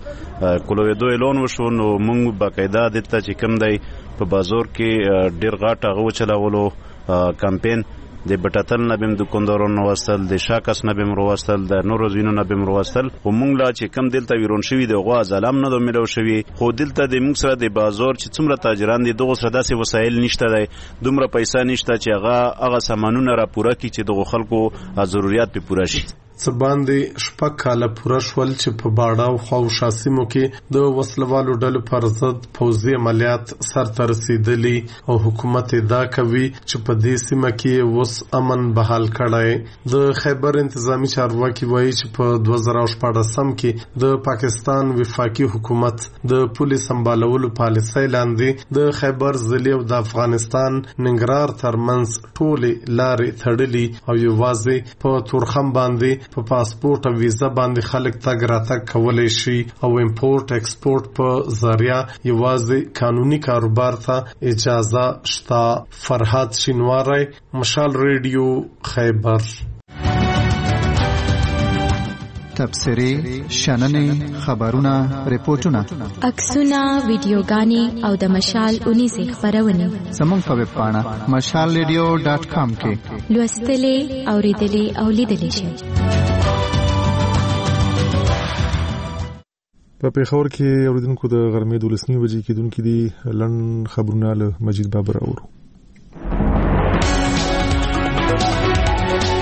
[SPEAKER 23] کولویدو اعلان وشو نو موږ باقاعده دته چې کوم دی په بازار کې ډیر غاټه غو چلاولو کمپاین د بټاتل نه بیم دکاندارانو وستل د شاکس نه بیم وروستل د نورو زینو نه بیم وروستل او مونږ لا چې کم دلته ویرون شوی د غوا ظلم نه دومره شوی خو دلته د موږ سره د بازار چې څومره تاجران دي دغه سره داسې وسایل نشته دی دومره پیسې نشته چې هغه هغه سامانونه را پوره کړي چې دغه خلکو ضرورت په پوره شي.
[SPEAKER 22] څه باندې شپږ کاله پوره شول چې په باړه او خواوشا سیمو کې د وسلوالو ډلو پر ضد پوځي عملیات سرته رسیدلي او حکومت ادعا کوي چې په دې سیمه کې اوس امن بحال کړی. د خیبر انتظامی چارواکي وایي چې په دوه زره شپاړسم کې د پاکستان وفاقي حکومت د پولیس سمبالولو پالیسۍ لاندې د خیبر ضلع او د افغانستان ننګرهار ترمنځ ټولې لارې تړلي او یوازې په تورخم باندې په پاسپورت او ویزا باندې خلک تګ راتګ کولای شي او امپورت ایکسپورت په ذریعہ یوازې قانوني کاروبار ته اجازه شته. فرحات شینواری، مشال ریډیو، خیبر.
[SPEAKER 18] تبصرې، شننې، خبرونه، ریپورتونه،
[SPEAKER 3] عکسونه، ویډیوګانې او د مشال اونیزې خبرونه
[SPEAKER 18] زموږ په ویب پاڼه مشال ریډیو ډاټ کام کې
[SPEAKER 3] لوستلې، اوریدلې او لیدلې شئ.
[SPEAKER 1] په پیښور کې اوریدونکو د غرمې دولسنی بجې کې دونکو دي لن خبرونه له مجید بابر اورو.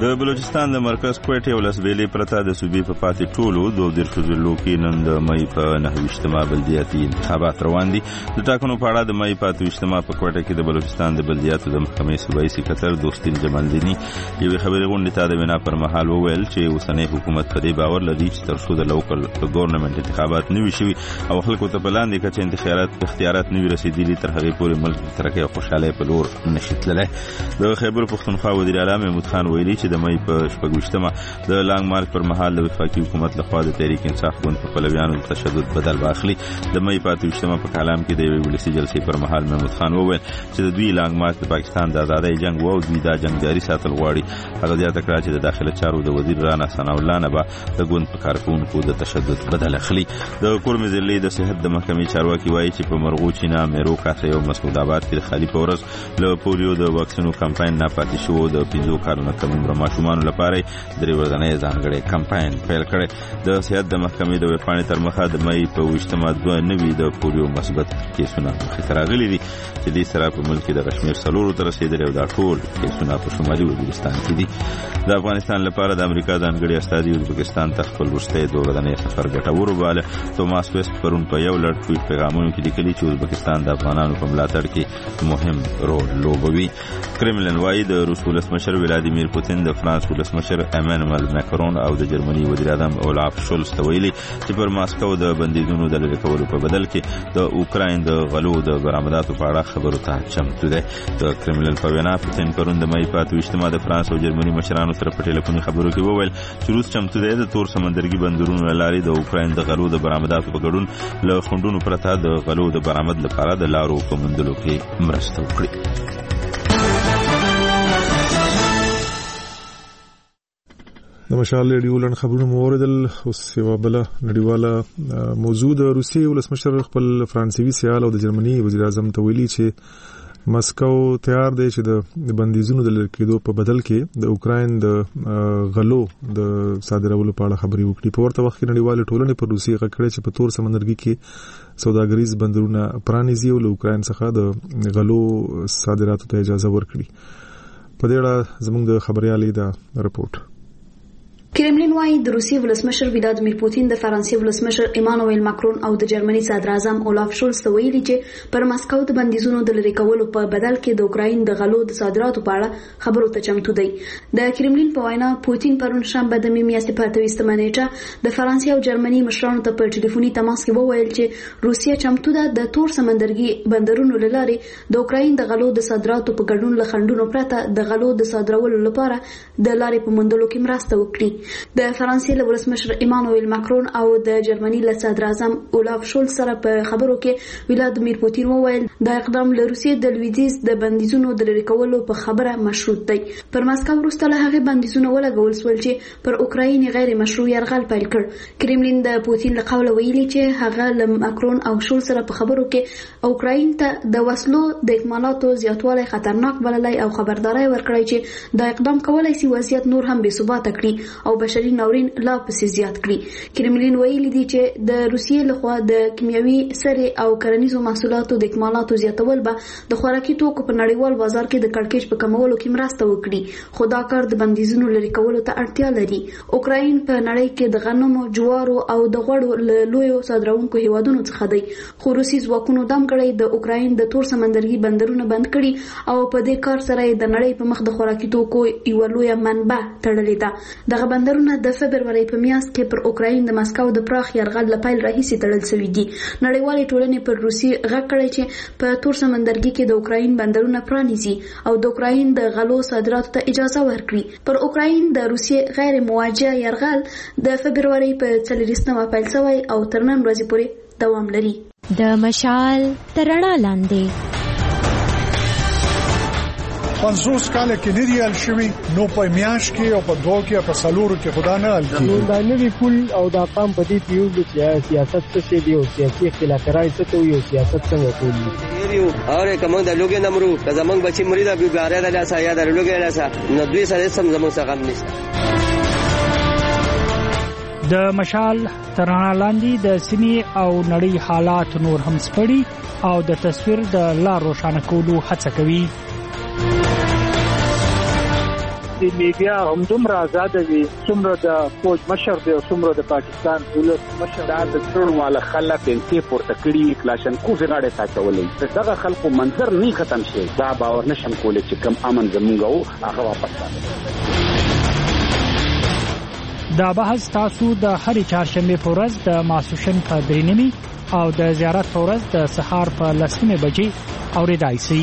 [SPEAKER 2] د بلوچستان د مرکز کوټه ولسبېلې پرته د صوبې په پاتې ټولو دوه دېرش ضلعو کې نن د مې په نهه ویشتمه بلدیاتي انتخابات روان دي. د ټاکنو په اړه د مې په اته ویشتمه په کوټه کې د بلوچستان د بلدیاتو د محکمې صوبایي سکرټر دوستین جمالدیني یوې خبرې غونډې ته د وینا پر مهال وویل چې اوسنی حکومت په دې باور لري چې تر څو د لوکل ګورنمنت انتخابات نه وي شوي او خلکو ته په لاندې کچه انتخابات اختیارات نه وي رسېدلي تر هغې پورې ملک د ترقۍ او خوشحالۍ په لور نشي تللی. د خیبر پښتونخوا وزیر اعلی محمود خان ویلي چې د مې په شپږ ویشتمه د لانګ مارچ پر مهال د وفاقي حکومت لخوا د تحریک انصاف ګوند په پلویانو د تشدد بدل واخلي. د مې په اته ویشتمه په کلام کې د یوې ولسي جلسې پر مهال محمود خان وویل چې د دوی لانګ مارچ د پاکستان د ازادۍ جنگ و او دوی دا جنگ جاري ساتل غواړي. هغه زیاته کړه چې د داخله چارو د وزیر رانا ثناء الله نه به د ګوند په کارکونکو د تشدد بدل اخلي. د کورم ضلعي د صحت د محکمې چارواکي وایي چې په مرغو چینا میرو کاسه او مسعود آباد کې د خالي په ورځ له پولیو د واکسینو کمپاین نه پاتې شو د پنځو کارونو کم عمر ماشومان لپاره درې ورځنی ځانګړی کمپاین پیل کړی. د صحت د محکمې د ویبپاڼې تر مخه د مې په ویشتمه دوه نوي د پولیو مثبت کیسونه مخې ته راغلي دي چې دې سره په ملک کې د شمېر څلورو ته رسېدلي او دا ټول کیسونه په شمالي وزیرستان کې دي. د افغانستان لپاره د امریکا ځانګړي استازي ازبکستان ته خپل وروستی د ورځنی سفر ګټور وباله. توماس ویسټ پرون په یو لړ ټویټ پیغامونو کې لیکلي چې ازبکستان د افغانانو په ملاتړ کې مهم رول لوبوي. کرملن وایي د روس ولسمشر ولادیمیر پوتین د فرانس ولسمشر امانوئل ماکرون او د جرمني وزیر اعظم اولاف شولز ته ویلي چې پر ماسکو د بندیزونو د لرې کولو په بدل کې د اوکراین د غلو د برآمداتو په اړه خبرو ته چمتو دی. د کرملن په وینا پوتین پرون د مې په اته ویشتمه د فرانس او جرمني مشرانو سره په ټلیفوني خبرو کې وویل چې روس چمتو دی د تور سمندرګي بندرونو له لارې د اوکراین د غلو د برآمداتو په ګډون له خنډونو پرته د غلو د برآمد لپاره د لارو په موندلو کې مرسته وکړي.
[SPEAKER 1] د مشال ریډیو لن خبرونه موردل اوس یو بل نړیواله موضوع د روسیې ولسمشر خپل فرانسوي سیال او د جرمني وزیر اعظم ته ویلي چې مسکو تیار دی چې د بندیزونو د لرې کېدو په بدل کې د اوکراین د غلو د صادرولو په اړه خبرې وکړي. په ورته وخت کې نړیوالې ټولنې پر روسیې غږ کړی چې په تور سمندرګي کې سوداګریز بندرونه پرانیزي او له اوکراین څخه د غلو صادراتو ته اجازه ورکړي. په دې اړه زموږ د خبريالي دا رپورټ.
[SPEAKER 4] کرملین وايي د روسیې ولسمشر ولادیمیر پوتین د فرانسې ولسمشر ایمانوئل ماکرون او د جرمني صدر اعظم اولاف شولز ته ویلي چې پر ماسکو د بندیزونو د لرې کولو په بدل کې د اوکراین د غلو د صادراتو په اړه خبرو ته چمتو دی. د کرملین په وینا پوتین پرون شنبه د مې میاشتې په اته ویشتمه نیټه د فرانسې او جرمني مشرانو ته په ټلیفوني تماس کې وویل چې روسیه چمتو ده د تور سمندرګي بندرونو له لارې د اوکراین د غلو د صادراتو په ګډون له خنډونو پرته د غلو د صادرولو لپاره د لارې په موندلو کې مرسته وکړي. د فرانسې له ولسمشر ایمانوئل ماکرون او د جرمني له صدر اعظم اولاف شولز سره په خبرو کې ولادیمیر پوتین وویل دا اقدام له روسیې د لویدیځ د بندیزونو د لرې کولو په خبره مشروط دی. پر ماسکو وروسته له هغه بندیزونه ولګول شول چې پر اوکراین غیر مشروع یرغل پیل کړ. کرملین د پوتین له قوله ویلي چې هغه له ماکرون او شولز سره په خبرو کې اوکراین ته د وسلو د اکمالاتو زیاتوالی خطرناک بللی او خبرداري ورکړی چې دا اقدام کولای شي وضعیت نور هم بې ثباته کړي او بشري ناورین لا پسې زیات کړي. کرملین ویلي دی چې د روسیې لخوا د کیمیاوي سرې او کرنیزو محصولاتو د اکمالاتو زیاتول به د خوراکي توکو په نړیوال بازار کې د کړکېچ په کمولو کې مرسته وکړي. خو دا کار د بندیزونو لرې کولو ته اړتیا لري. اوکراین په نړۍ کې د غنمو، جوارو او د غوړو له لویو صادروونکو هیوادونو څخه دی. خو روسي ځواکونو دم کړی د اوکراین د تور سمندرګي بندرونه بند کړي او په دې کار سره د نړۍ په مخ د خوراکي توکو یو لویه منبع تړلې ده. دغه بندرونه د فبرवरी په میاشت کې پر اوکراین د ماسکو د پراخ یرغل لپاره راهیسي تړل شوی دي. نړیوالې ټولنې پر روسي غږ کړی چې په تور سمندرګي کې د اوکراین بندرونه پرانیزي او د اوکراین د غلو صادراتو ته اجازه ورکړي. پر اوکراین د روسي غیر موجه یرغل د فبرवरी په څلورویشتمه پیل شوی او تر نن ورځې پورې دوام لري.
[SPEAKER 3] د مشال ترڼا لاندې
[SPEAKER 7] پنځوس کاله کې نه دی حل شوی، نو په میاش کې او په دوه کې په سلورو کې خدا نه حل کیږي.
[SPEAKER 24] دا نوی پول او دا قام په دې پیو چې سیاست څه شی دی او سیاسي اختلافات څه ته وي او سیاست څنګه کوي.
[SPEAKER 25] اور کوم د لوګي نمرو که زمنګ بچی مرید ابي غاره د لاسه یا د لوګي لاسه نو دوی سره سم زمو څخه غم نشته.
[SPEAKER 19] د مشال ترانه لاندې د سیمې او نړۍ حالات نور هم سپړي او د تصویر د لار روښانه کولو هڅه کوي.
[SPEAKER 24] د میډیا همدومره آزاد وي څومره د فوج مشر دی او څومره د پاکستان ولس مشر دا د ټول مال خلک انتي پورته کړي کلاشنکوف غاړه تاچولې دغه خلکو منظر نه ختم شي دا باور نشم کولای چې کم امن زمونږ او هغه واپس راځي.
[SPEAKER 5] دا بحث تاسو د هرې چهارشنبې په ورځ د ماسوشن په درې نیمې او د زیارت په ورځ د سهار په لس نیمې بجې اورېدای شئ.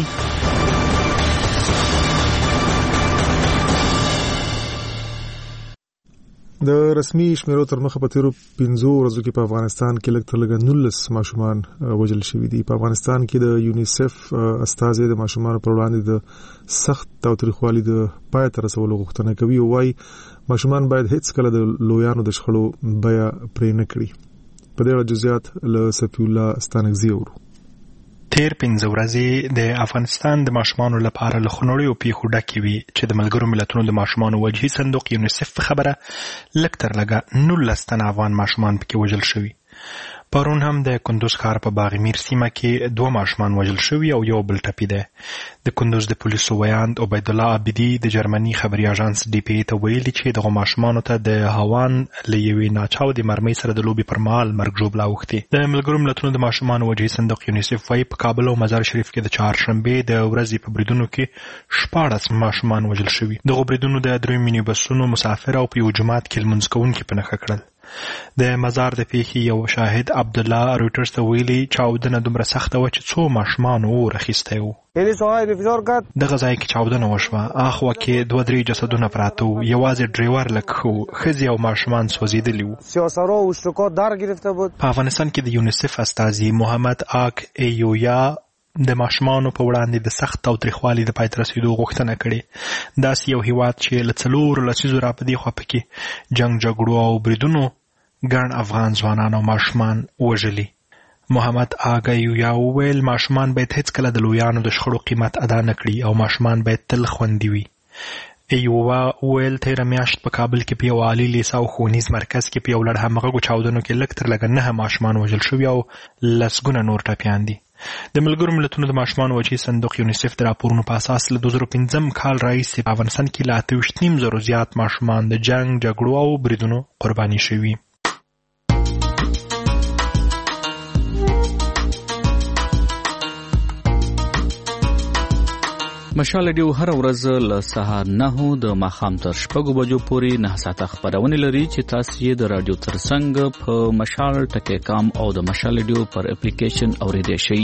[SPEAKER 1] د رسمي شمیرو تر مخه په تیرو پنځو ورځو کې په افغانستان کې لږ تر لږه نولس ماشومان وژل شوي دي. په افغانستان کې د یونیسف استازي د ماشومانو پر وړاندې د سخت تاوتریخوالي د پای ته رسولو غوښتنه کوي او وايي ماشومان باید هیڅ کله د لویانو د شخړو بیا پرې نه کړي. په دې اړه جزئیات له صفی الله ستانکزي اورو.
[SPEAKER 8] تیر پنځه ورځې د افغانستان د ماشومانو لپاره له خونړیو پیښو ډکې وي چې د ملګرو ملتونو د ماشومانو وجهي صندوق یونیسف په خبره لږ تر لږه نولس تنه افغان ماشومان پکې وژل شوي. پرون هم د کندوز ښار په باغمیر سیمه کې دوه ماشومان وژل شوي او یو بل ټپي دی. د کندوز د پولیسو ویاند عبید الله عابدي د جرمني خبري اژانس ډي پی ای ته ویلي چې دغه ماشومانو ته د هاوان له یوې ناچاودې مرمۍ سره د لوبې پر مهال مرګ ژوبله اوښتې. د ملګرو ملتونو د ماشومانو وجهي صندوق یونیسف وايي په کابل او مزار شریف کې د چهارشنبې د ورځې په بریدونو کې شپاړس ماشومان وژل شوي. دغو بریدونو د دریو میني بسونو مسافر او په یو جومات کې لمونځ کوونکي په نښه کړل. د مزار د پیښې یو شاهد عبدالله رویټرز ته ویلي چاودنه دومره سخته وه چې څو ماشومان اور اخیستی وو. دغه ځای کې چاودنه وشوه. اخوا کې دوه درې جسدونه پراته وو. یوازې ډریور لږ ښه وو. ښځې او ماشومان سوځېدلي وو. په افغانستان کې د یونیسف استازي محمد آک ایویا د ماشومانو په وړاندې د سخت تاوتریخوالي د پای ته رسېدو غوښتنه کړې. داسې یو هیواد چې له څلورو لسیزو را په دې خوا پکې جنګ جګړو او بریدونو ګڼ افغان ځوانان او ماشومان وژلي. محمد آګا یویا وویل ماشومان باید هیڅکله د لویانو د شخړو قیمت ادا نه کړي او ماشومان باید تل خوندي وي. ایووا ویل تیره میاشت په کابل کې په یو عالي لیسه او ښوونیز مرکز کې په یو لړ همغږو چاودنو کې لږ تر لږه نهه ماشومان وژل شوي او لسګونه نور ټپیان دي. د ملګرو ملتونو د ماشومانو وجهي صندوق یونیسف د راپورونو په اساس له دوه زره پنځم کال راهیسې په افغانستان کې له اته ویشت نیم زرو زیات ماشومان د جنګ جګړو او بریدونو قرباني شوي.
[SPEAKER 9] مشال ډیو هر ورځ له سهار نهو د ماښام تر شپږو بجو پورې نه ساعته خپرونه لري چې تاسو یې د رادیو ترڅنګ په مشال ټکی کام او د مشال ډیو پر اپلیکیشن اوریدئ شئ.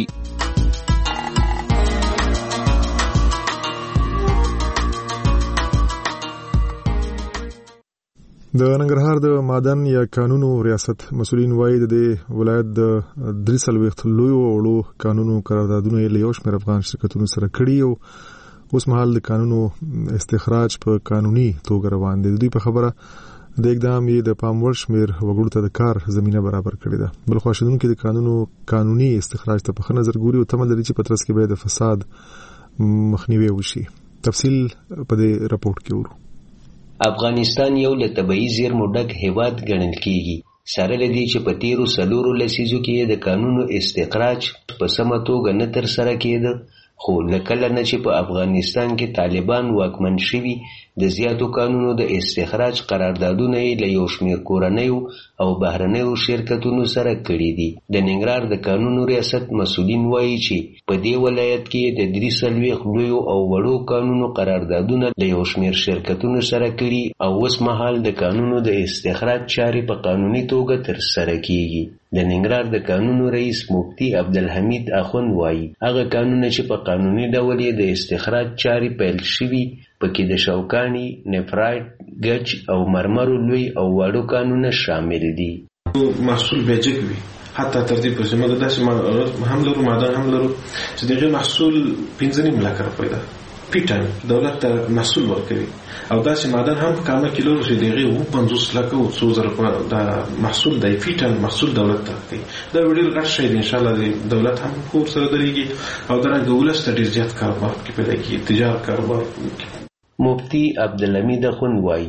[SPEAKER 1] د ننګرهار د معدن یا قانونو ریاست مسؤلین وایي د ولایت د درې څلوېښت لویو وړو قانونو قراردادونه یې له یو شمېر افغان شرکتونو سره کړي او اوس مهال د قانونو استخراج په قانوني توګه روان دی. د دوی په خبره د اقدام یې د پام وړ شمېر وګړو ته د کار زمینه برابر کړې ده. بلخوا شنونکي د قانونو قانوني استخراج ته په ښه نظر ګوري او تمه لري چې په ترڅ کې به د فساد مخنیوی وشي. تفصیل په دې راپورټ کې ورو.
[SPEAKER 10] افغانستان یو له طبیعي زیرمو ډک هیواد ګڼل کیږي. سره لدی چې په تیرو څلورو لسیزو کې د قانونو استخراج په سمه توګه نه ترسره کېده، خو له کله نه چې په افغانستان کې طالبان واکمن شوي د زیاتو قانونو د استخراج قراردادونه یې له یو شمېر کورنیو او بهرنیو شرکتونو سره کړي دي. د ننګرهار د قانونو ریاست مسؤلین وایي چې په دې ولایت کې د درې څلوېښت لویو او وړو قانونو قراردادونه له یو شمېر شرکتونو سره کړي او اوس مهال د قانونو د استخراج چارې په قانوني توګه ترسره کیږي. د ننګرهار د قانونو رئیس مفتي عبدالحمید اخوند وایي هغه قانونونه چې په قانوني ډول یې د استخراج چارې پیل شوي پکې د شوکاني، نفرایټ، ګچ او مرمرو لوی او واړو قانونونه شامل دي.
[SPEAKER 12] محصول بیجک وي حتی تر دې پورې موږ داسې هم لرو معدن هم لرو چې دغه محصول پنځه نیم لک روپۍ ده. پیټن دولت ته محصول ورکوي او داسې معدن هم کامه کیلو چې دغه و پنځوس لک او څو زره د محصول د پیټن محصول دولت ته کوي. دا ډېر غټ شی دی. ان شاء الله دولت هم کور سره درېږي او درنګ ولس ته ډېر زیات کاروبار کې پیدا کیږي، تجارت کاروبار.
[SPEAKER 10] مفتی عبدالحمید اخوند وایي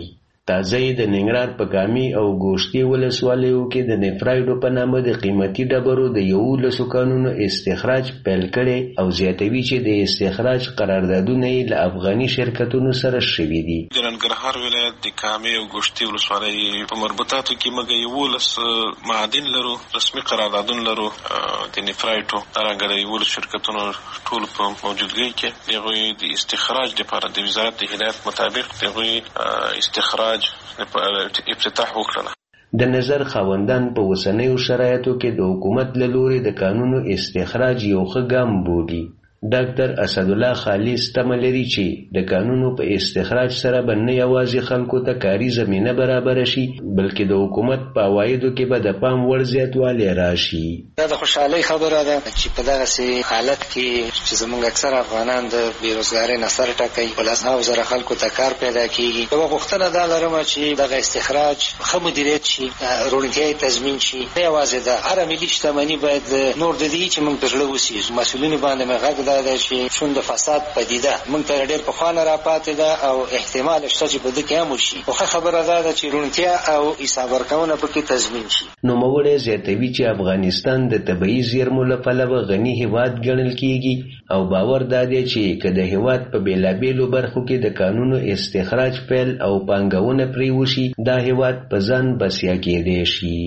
[SPEAKER 10] تازه د ننګرهار په کامي او ګوشتي ولسوالیو کې د نفرایډو په نامه د قیمتي ډبرو د یولسو کانونو استخراج پیل کړي او زیاتوي چې د استخراج قراردادونه یې له افغاني شرکتونو سره شوي دي.
[SPEAKER 12] د ننګرهار ولایت د کامي او ګوشتي ولسوالۍ په مربوطاتو کې موږ یولس معادن لرو، رسمي قراردادونه لرو د نفرایډو دغه د یولس شرکتونو ټول په موجودګۍ کې د هغوی د استخراج لپاره د وزارت د هدایت مطابق د هغوی استخراج افتتاح وکړه.
[SPEAKER 10] د نظر خاوندان په اوسنیو شرایطو کې د حکومت له لوري د قانونو استخراج یو ښه ګام بولي. ډاکټر اسدالله خالص تمه لري چې د قانونو په استخراج سره به نه یوازې خلکو ته کاري زمینه برابره شي بلکې د حکومت په عوایدو کې به د پام وړ زیاتوالی راشي.
[SPEAKER 11] دا د خوشحالۍ خبره ده چې په دغسې حالت کې چې زموږ اکثر افغانان د بېروزګارۍ نه سر ټکوي په لسهاوو زره خلکو ته کار پیدا کېږي. یوه غوښتنه دا لرم چې دغه استخراج ښه مدیریت شي، روڼتیا یې تضمین شي. نه یوازې د هره ملي شتمني باید نور د دې چې موږ په زړه وسیږو. مسؤلینو باندې مې غږ دا ده چې شون د فساد پدیده موږ ته ډېر پخوانه راپاتې ده او احتمال شته چې په دې کې هم وشي. خو ښه خبره دا ده چې روڼتیا او حساب ورکونه پکې تضمین شي.
[SPEAKER 10] نوموړی زیاتوي چې افغانستان د طبیعي زیرمو له پلوه غني هېواد ګڼل کېږي او باور دا دی چې که د هېواد په بېلابېلو برخو کې د کانونو استخراج پیل او پانګونه پرې وشي دا هېواد په ځان بسیا کېدی شي.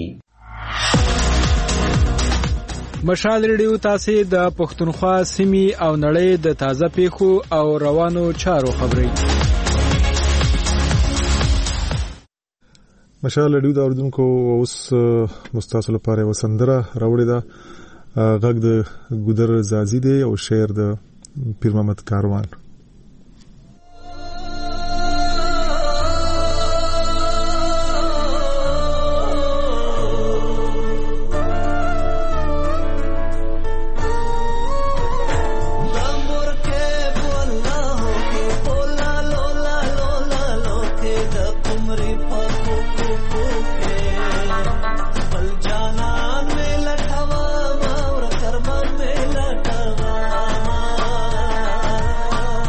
[SPEAKER 13] مشال ریډیو تاسو د پښتونخوا سیمې او نړۍ د تازه پیښو او روانو چارو خبري.
[SPEAKER 1] مشال ریډیو د اوردونکو اوس مستاسو لپاره وسندره راوړی دا غږ د ګودر زازي دی او شعر د پیر محمد کاروان.
[SPEAKER 14] Bye.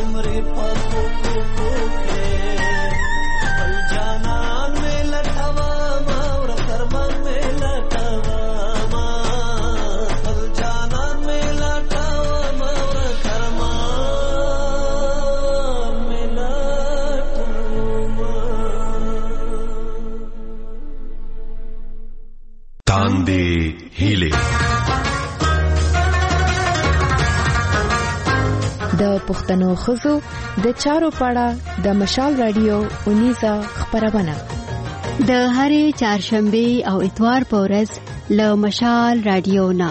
[SPEAKER 14] सिमरे पाको को को के पल जाना में लटवा मावर करमा में लटवा मा पल जाना में लटवा मावर करमा में लटवा
[SPEAKER 15] तांदे हिले
[SPEAKER 3] د پښتنو خزو د چارو پاړه د مشال رادیو اونیزه خبرونه
[SPEAKER 16] د هرې چهارشنبه او اتوار په ورځ له مشال رادیو نه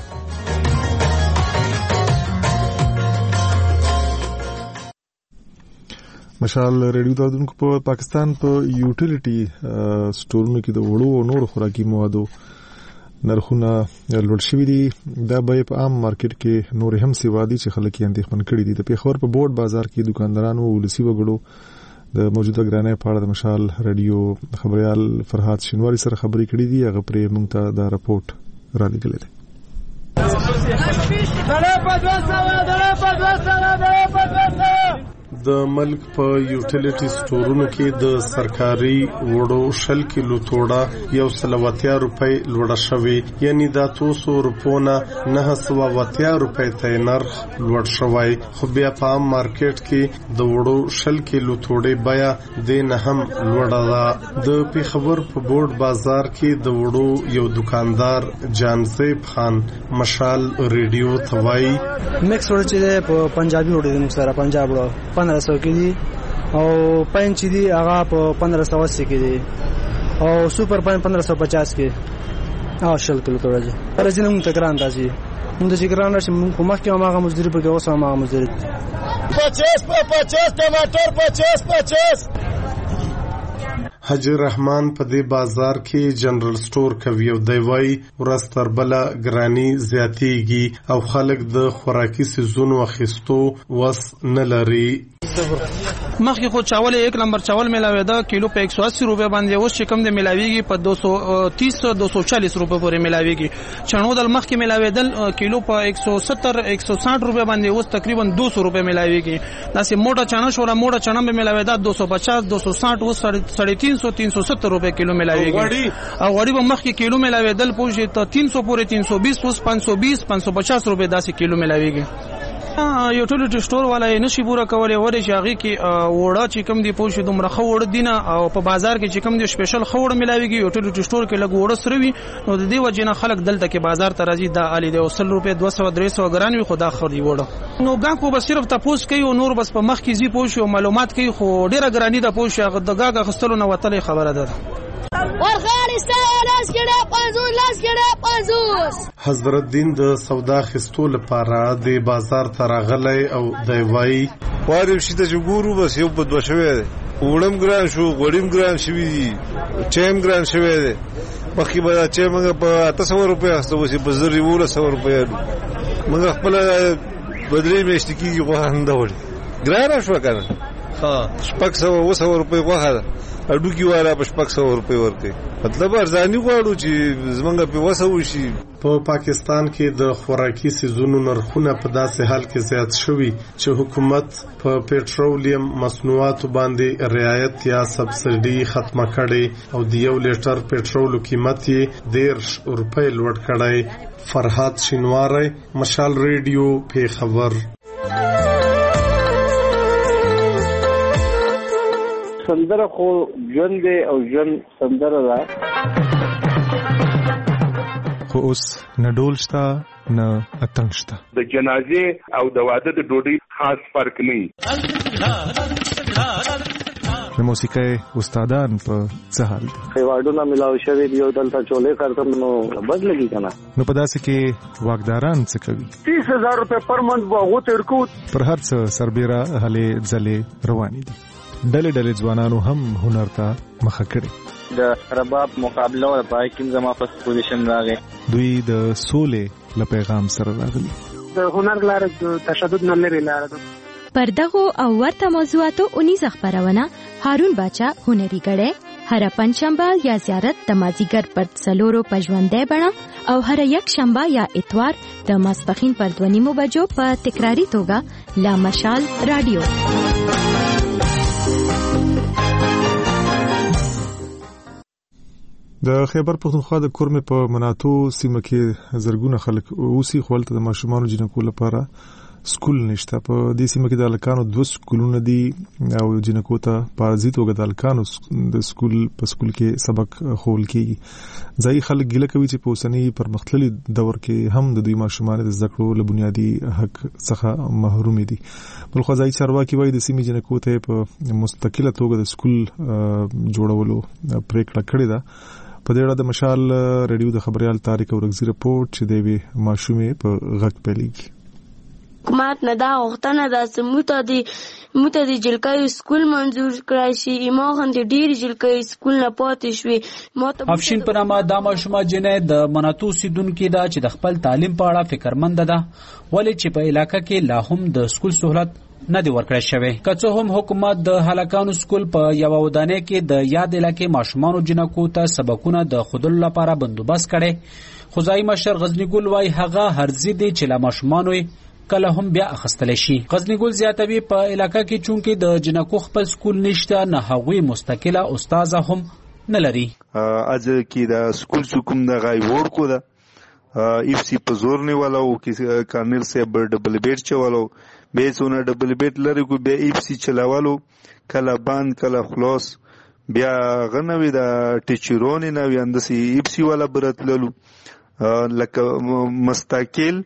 [SPEAKER 1] مشال رادیو د دونکو په پاکستان په یوټیلیټي سټورونو کې د وړو او نور خوراکي موادو نرخونه لوړ شوي دي. دا به په عام مارکیټ کې نور هم سیوادي چې خلک یې اندېښمن کړي دي. د پیښور په بورډ بازار کې دکاندارانو او ولسي وګړو د موجوده ګرانۍ په اړه د مشال رادیو خبريال فرحات شینواری سره خبرې کړې دي. هغه پرې موږ ته دا راپورټ را لېږلی دی.
[SPEAKER 22] د ملک په یوټیلیټي سټورونو کې د سرکاري وړو شل کیلو توړه یو سلواتیا روپۍ لوړه شوې، یعنی دا توسو روپونه نه سوا واتیا روپۍ ته نرخ لوړ شوی. خو بیا په عام مارکیټ کې د وړو شل کیلو توړې بیا د نه هم لوړه ده. د پیښور په بورډ بازار کې د وړو یو دکاندار جانزیب خان مشال ریډیو توای
[SPEAKER 17] مکس وړ چې په پنجابي وړو د سره پنجاب وړو پندرہ سو کې دي او پنځ دي هغه په پندرہ سو اسی کې دي او سپر پندرہ سو پچاس کې او شل کیلو توړه راځي نو تکران راځي موږ چې ګران راشي موږ په مخ کې هغه مزدوري په اوسه هغه مزدوري
[SPEAKER 20] پچاس په پچاس ټماټر پچاس پچاس.
[SPEAKER 22] حجی رحمان په دې بازار کې جنرال سٹور کوي او دی وای ورستر بلا ګرانی زیاتیږي او خلک د خوراکي سيزونو اخیستو وس نه لري.
[SPEAKER 17] مخکې خو چاول یک نمبر چاول ملاوي دا کیلو په ایک سو اسی روپے باندې اوس چې کم د ملاويږي په دو سو تیس دو سو چالیس روپے پورې ملاويږي. چنو دل مخکې ملاوي دل کیلو په ایک سو ستر ایک سو ساٹھ روپے باندې اوس تقریبا دو سو روپے ملاويږي. داسې موټا چنا شورا موټا چنا به ملاوي دا دو سو پچاس دو سو ساٹھ اوس ساڑھے تین سو تین سو ستر روپے کیلو ملاويږي. او غوړي به مخکې کیلو ملاوي دل پوجي ته تین سو پورې تین سو بیس اوس پانچ سو بیس پانچ سو پچاس روپے داسې کیلو ملاويږي. یوټیلیټي سٹور والا یې نشي پورا کولای ورې چې هغه کې وړه چې کم دی پوه شي دومره خو وړ دینه او په بازار کې چې کم دی سپیشل خو وړ ملاويږي. یوټیلیټي سٹور کې لګ وړ سره وي نو د دې وجه نه خلک دلته کې بازار ته راځي. دا علي دی وصل روپے دو سو درې سو ګران وي خدا خري وړ نو ګاکو بس صرف تاسو کوي او نور بس په مخ کې زی پوه شي او معلومات کوي خو ډیره ګرانی ده پوه شي هغه د ګاګه خستلو نه وتلې خبره ده.
[SPEAKER 22] حضرت دین د سودا خستو لپاره د بازار ته راغلی او دی وای
[SPEAKER 26] واریم شي ته ګورو بس یو په دوه شوی وړم ګران شو غوړیم ګران شوی دي چیم ګران شوی دی. مخکې به چې موږ په اته سوه روپۍ اخیستو اوس یې په زر یولس سوه روپۍ موږ خپله بدرې میاشتې کېږي غوښه نه ده وړې ګرانه شوه که نه شپږ سوه اوه سوه روپۍ غوښه ده اډوکي والا په شپږ سوه روپۍ ورکوي. مطلب ارزاني غواړو چې زمونږ پې وسه وشي.
[SPEAKER 22] په پاکستان کې د خوراکي سيزونو نرخونه په داسې حال کې زیات شوي چې حکومت په پېټرولیم مصنوعاتو باندې رعایت یا سبسډي ختمه کړې او د یو لیټر پېټرولو قیمت یې دېرش روپۍ لوړ کړی. فرحات شینواری مشال ریډیو پیښور.
[SPEAKER 24] سندره خو ژوند دی او ژوند سندره ده
[SPEAKER 1] خو اوس نه ډول شته نه اتڼ شته.
[SPEAKER 24] د جنازې او د واده د ډوډۍ خاص فرق نه وي.
[SPEAKER 1] د موسیقۍ استادان په څه حال دي؟
[SPEAKER 24] ایوارډونه ملاو شوي دي او دلته چولې کارتم نو بد لګي که نه.
[SPEAKER 1] نو په داسې کې واکداران څه کوي؟
[SPEAKER 24] تیس هزار روپۍ پر منت به هغو ته ورکو.
[SPEAKER 1] پر هر څه سربیره هلې ځلې روانې دي. ډلې ډلې ځوانانو هم هنر ته مخه کړې.
[SPEAKER 27] د رباب مقابله او پای کې زما فرست پوزیشن راغی.
[SPEAKER 1] دوی د سولې له پیغام سره راغلي.
[SPEAKER 24] د هنر لاره د تشدد نه لري لاره ده.
[SPEAKER 3] پر دغو او ورته موضوعاتو اونیزه خبرونه هارون باچا هنري غړې هر پنځشنبه یا زیارت د مازیګر پر څلورو پژوندې بڼه او هر یک شنبه یا اتوار د ماسپخین پر دوه نیمو بجو په تکراری توګه لا مشال رادیو.
[SPEAKER 1] د خیبر پښتونخوا د کورمه په مناطو سیمه کې زرګونه خلک اوسي خپل د ماشومان جنکو لپاره سکول نشته. په دې سیمه کې د الکانو دوه سکولونه دي او جنکو ته پارازي توګه د الکانو د سکول په سکول کې سبق خول کیږي. ځای خلک ګیله کوي چې په اوسنی پرمختللي دور کې هم د دوی ماشومان د زده کړو له بنیادي حق څخه محروم دي. بل خو ځای چارواکي وایي د سیمې جنکو ته په مستقله توګه د سکول جوړولو پریکړه کړې ده. په دې اړه د مشال ریډیو د خبريال طارق اورغزي رپورټ چې دی وی ماشومې په غږ پیلېږي.
[SPEAKER 2] حکومت نه دا غوښتنه ده چې موته دي موته دي جلکې سکول منظور کړای شي. ایمه غند ډیر جلکې سکول نه پاتې شوي. موته
[SPEAKER 4] افشین په نامه د ماشومه جنې د مناطو سیدونکو دا چې د خپل تعلیم په اړه فکرمند ده ولې چې په علاقې کې لا هم د سکول سہولت نه دی ورکړی شوی. که څه هم حکومت د هلکانو سکول په یو ودانۍ کې د یاد علاقې ماشومانو جنکو ته سبقونه د خودلو لپاره بندوبست کړي خو ځای مشر غزنی ګل وای هغه هرځي دي چې لا ماشومانو کله هم بیا اخستل شي. غزنی ګل زیاتوي په علاقې کې چونکې د جنکو خپل سکول نشته نه هغوی مستقله استاد هم نه لري.
[SPEAKER 6] از کې د سکول سکوم د غای ورکو ده ایف سی په زور نه ولو کې کارنل صاحب ډبل بیٹ چولو به څونه ډبل بیٹ لري کو به ایف سی چلاولو کله باند کله خلاص بیا غنوي د ټیچرونی نه ویندسي ایف سی ولا برتللو لکه مستقل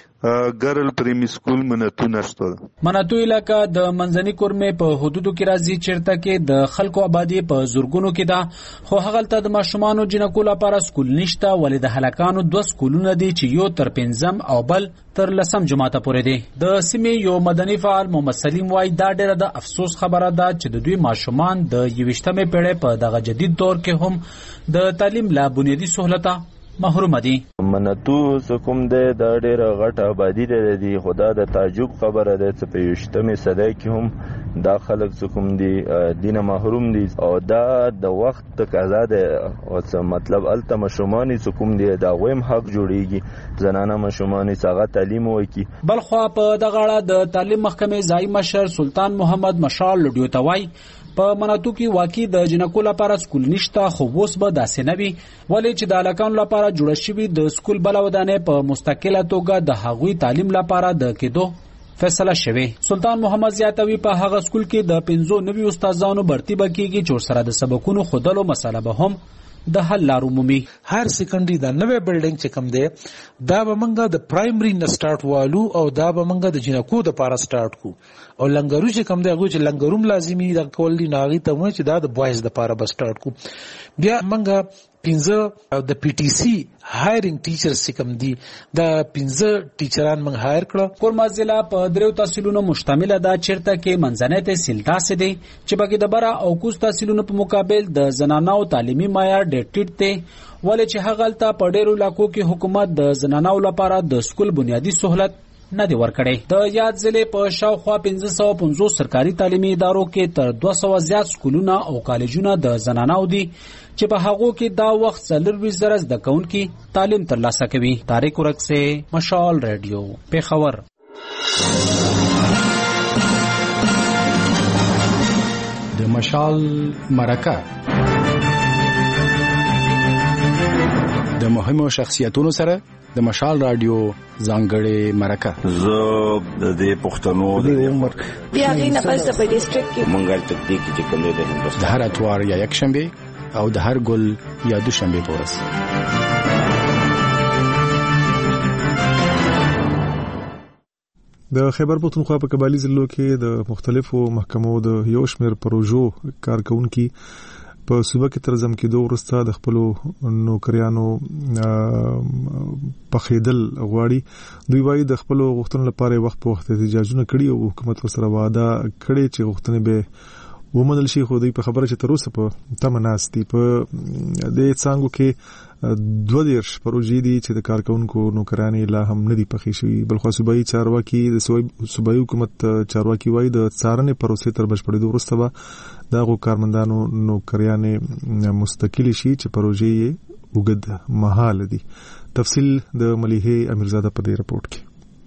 [SPEAKER 6] ګرل پریمی سکول مناتو نشته.
[SPEAKER 4] مناتو علاقہ د منځني کورمه په حدودو کې راځي چیرته کې د خلکو آبادی په زورګونو کې ده خو هغه ته د ماشومانو جنکو لپاره سکول نشته ولې د هلکانو دوه سکولونه دي چې یو تر پنځم او بل تر لسم جماعت پورې دي. د سیمې یو مدني فعال محمد سلیم وای دا ډېره د افسوس خبره ده چې د دوی ماشومان د یویشتمې پیړۍ په دغه جدید دور کې هم د تعلیم لا بنیادی سہولت محروم دي.
[SPEAKER 7] منتو کوم د ډېر غټ آبادی دی خدا د تعجب خبره ده چې په یوشتمې صدۍ کې هم دا خلک کوم دي دینه محروم دي او دا د وخت تقاضا ده او مطلب الته مشومانی کوم دي دا ویم حق جوړیږي زنانه مشومانی څنګه تعلیم وکي.
[SPEAKER 4] بل خو په دغه اړه د تعلیم محکمې ځای مشر سلطان محمد مشال لډیو توای په مناطو کې واقع د جنکو لپاره سکول نشته خو اوس به داسې نه وي ولې چې د هلکانو لپاره جوړه شوي د سکول بله ودانۍ په مستقله توګه د هغوی تعلیم لپاره د کېدو فیصله شوی. سلطان محمد زیاتوي په هغه سکول کې د پنځو نوي استادانو برتی به کېږي چې ورسره د سبقونو ښودلو مسله به هم د حل لارو مومي.
[SPEAKER 18] هر سیکنډري دا نوې بلډینګ چې کوم دی دا به منګه د پرایمري نه سٹارټ والو او دا به منګه د جنکو د پاره سٹارټ کو او لنګرو چې کوم دی هغه چې لنګروم لازمي دا کول دي ناغي ته مو چې دا د بوایز د پاره به سٹارټ کو بیا منګه پنځه د پی ټی سی هایرینګ ټیچرز چې کوم دي دا پنځه ټیچران موږ هایر کړه.
[SPEAKER 4] کورما ضلع په دریو تحصیلونو مشتمل ده چیرته کې منځنۍ تحصیل داسې دی چې بګي د بره او کوز تحصیلونو په مقابل د زنانو تعلیمي معیار ډېر ټیټ دی ولې چې هغه تل په ډېرو علاقو کې حکومت د زنانو لپاره د سکول بنیادی سہولت نه دی ورکړی. د یاد ضلع په شاوخوا پنځه سوه پنځوس سرکاري تعلیمي ادارو کې تر دوه سوه زیات سکولونه او کالجونه د زنانو دي چې په هغو کې دا وخت څلورویشت زره زده کوونکي تعلیم ترلاسه کوي. طارق ورکسه مشال ریډیو پیښور.
[SPEAKER 21] د مشال مرکه د مهمو شخصیتونو سره د مشال رادیو ځانګړې مرکه
[SPEAKER 23] زه د دې پښتنو د عمر
[SPEAKER 2] بیا غي نه پس په ډیسټریکټ کې
[SPEAKER 23] مونږه تکتیک چې کوم دی د
[SPEAKER 21] د هر اتوار یا یک شنبه او د هر ګل یا دوشنبه په ورځ.
[SPEAKER 1] د خیبر پښتونخوا په قبایلی ضلعو کې د مختلفو محکمو د یو شمېر پروژو کارکونکي په صوبه کې ترزم کېدو وروسته د خپلو نوکریانو پخېدل غواړي. دوی وایي د خپلو غوښتنو لپاره وخت په وخت احتجاجونه کړي او حکومت ورسره وعده کړې چې غوښتنې به ومنل شي خو دوی په خبره چې تر اوسه په تمه ناست دي. په دې څانګو کې دوه دېرش پروژې دي چې د کارکونکو نوکرانې لا هم نه دي پخې شوي. بلخوا صوبایي چارواکي د صوبایي حکومت چارواکي وایي د څارنې پروسې تر بشپړېدو وروسته به دغو کارمندانو نوکریانې مستقلې شي چې پروژې یې اوږد مهاله دي. تفصیل د ملیحې امیرزاده په دې رپورټ کې.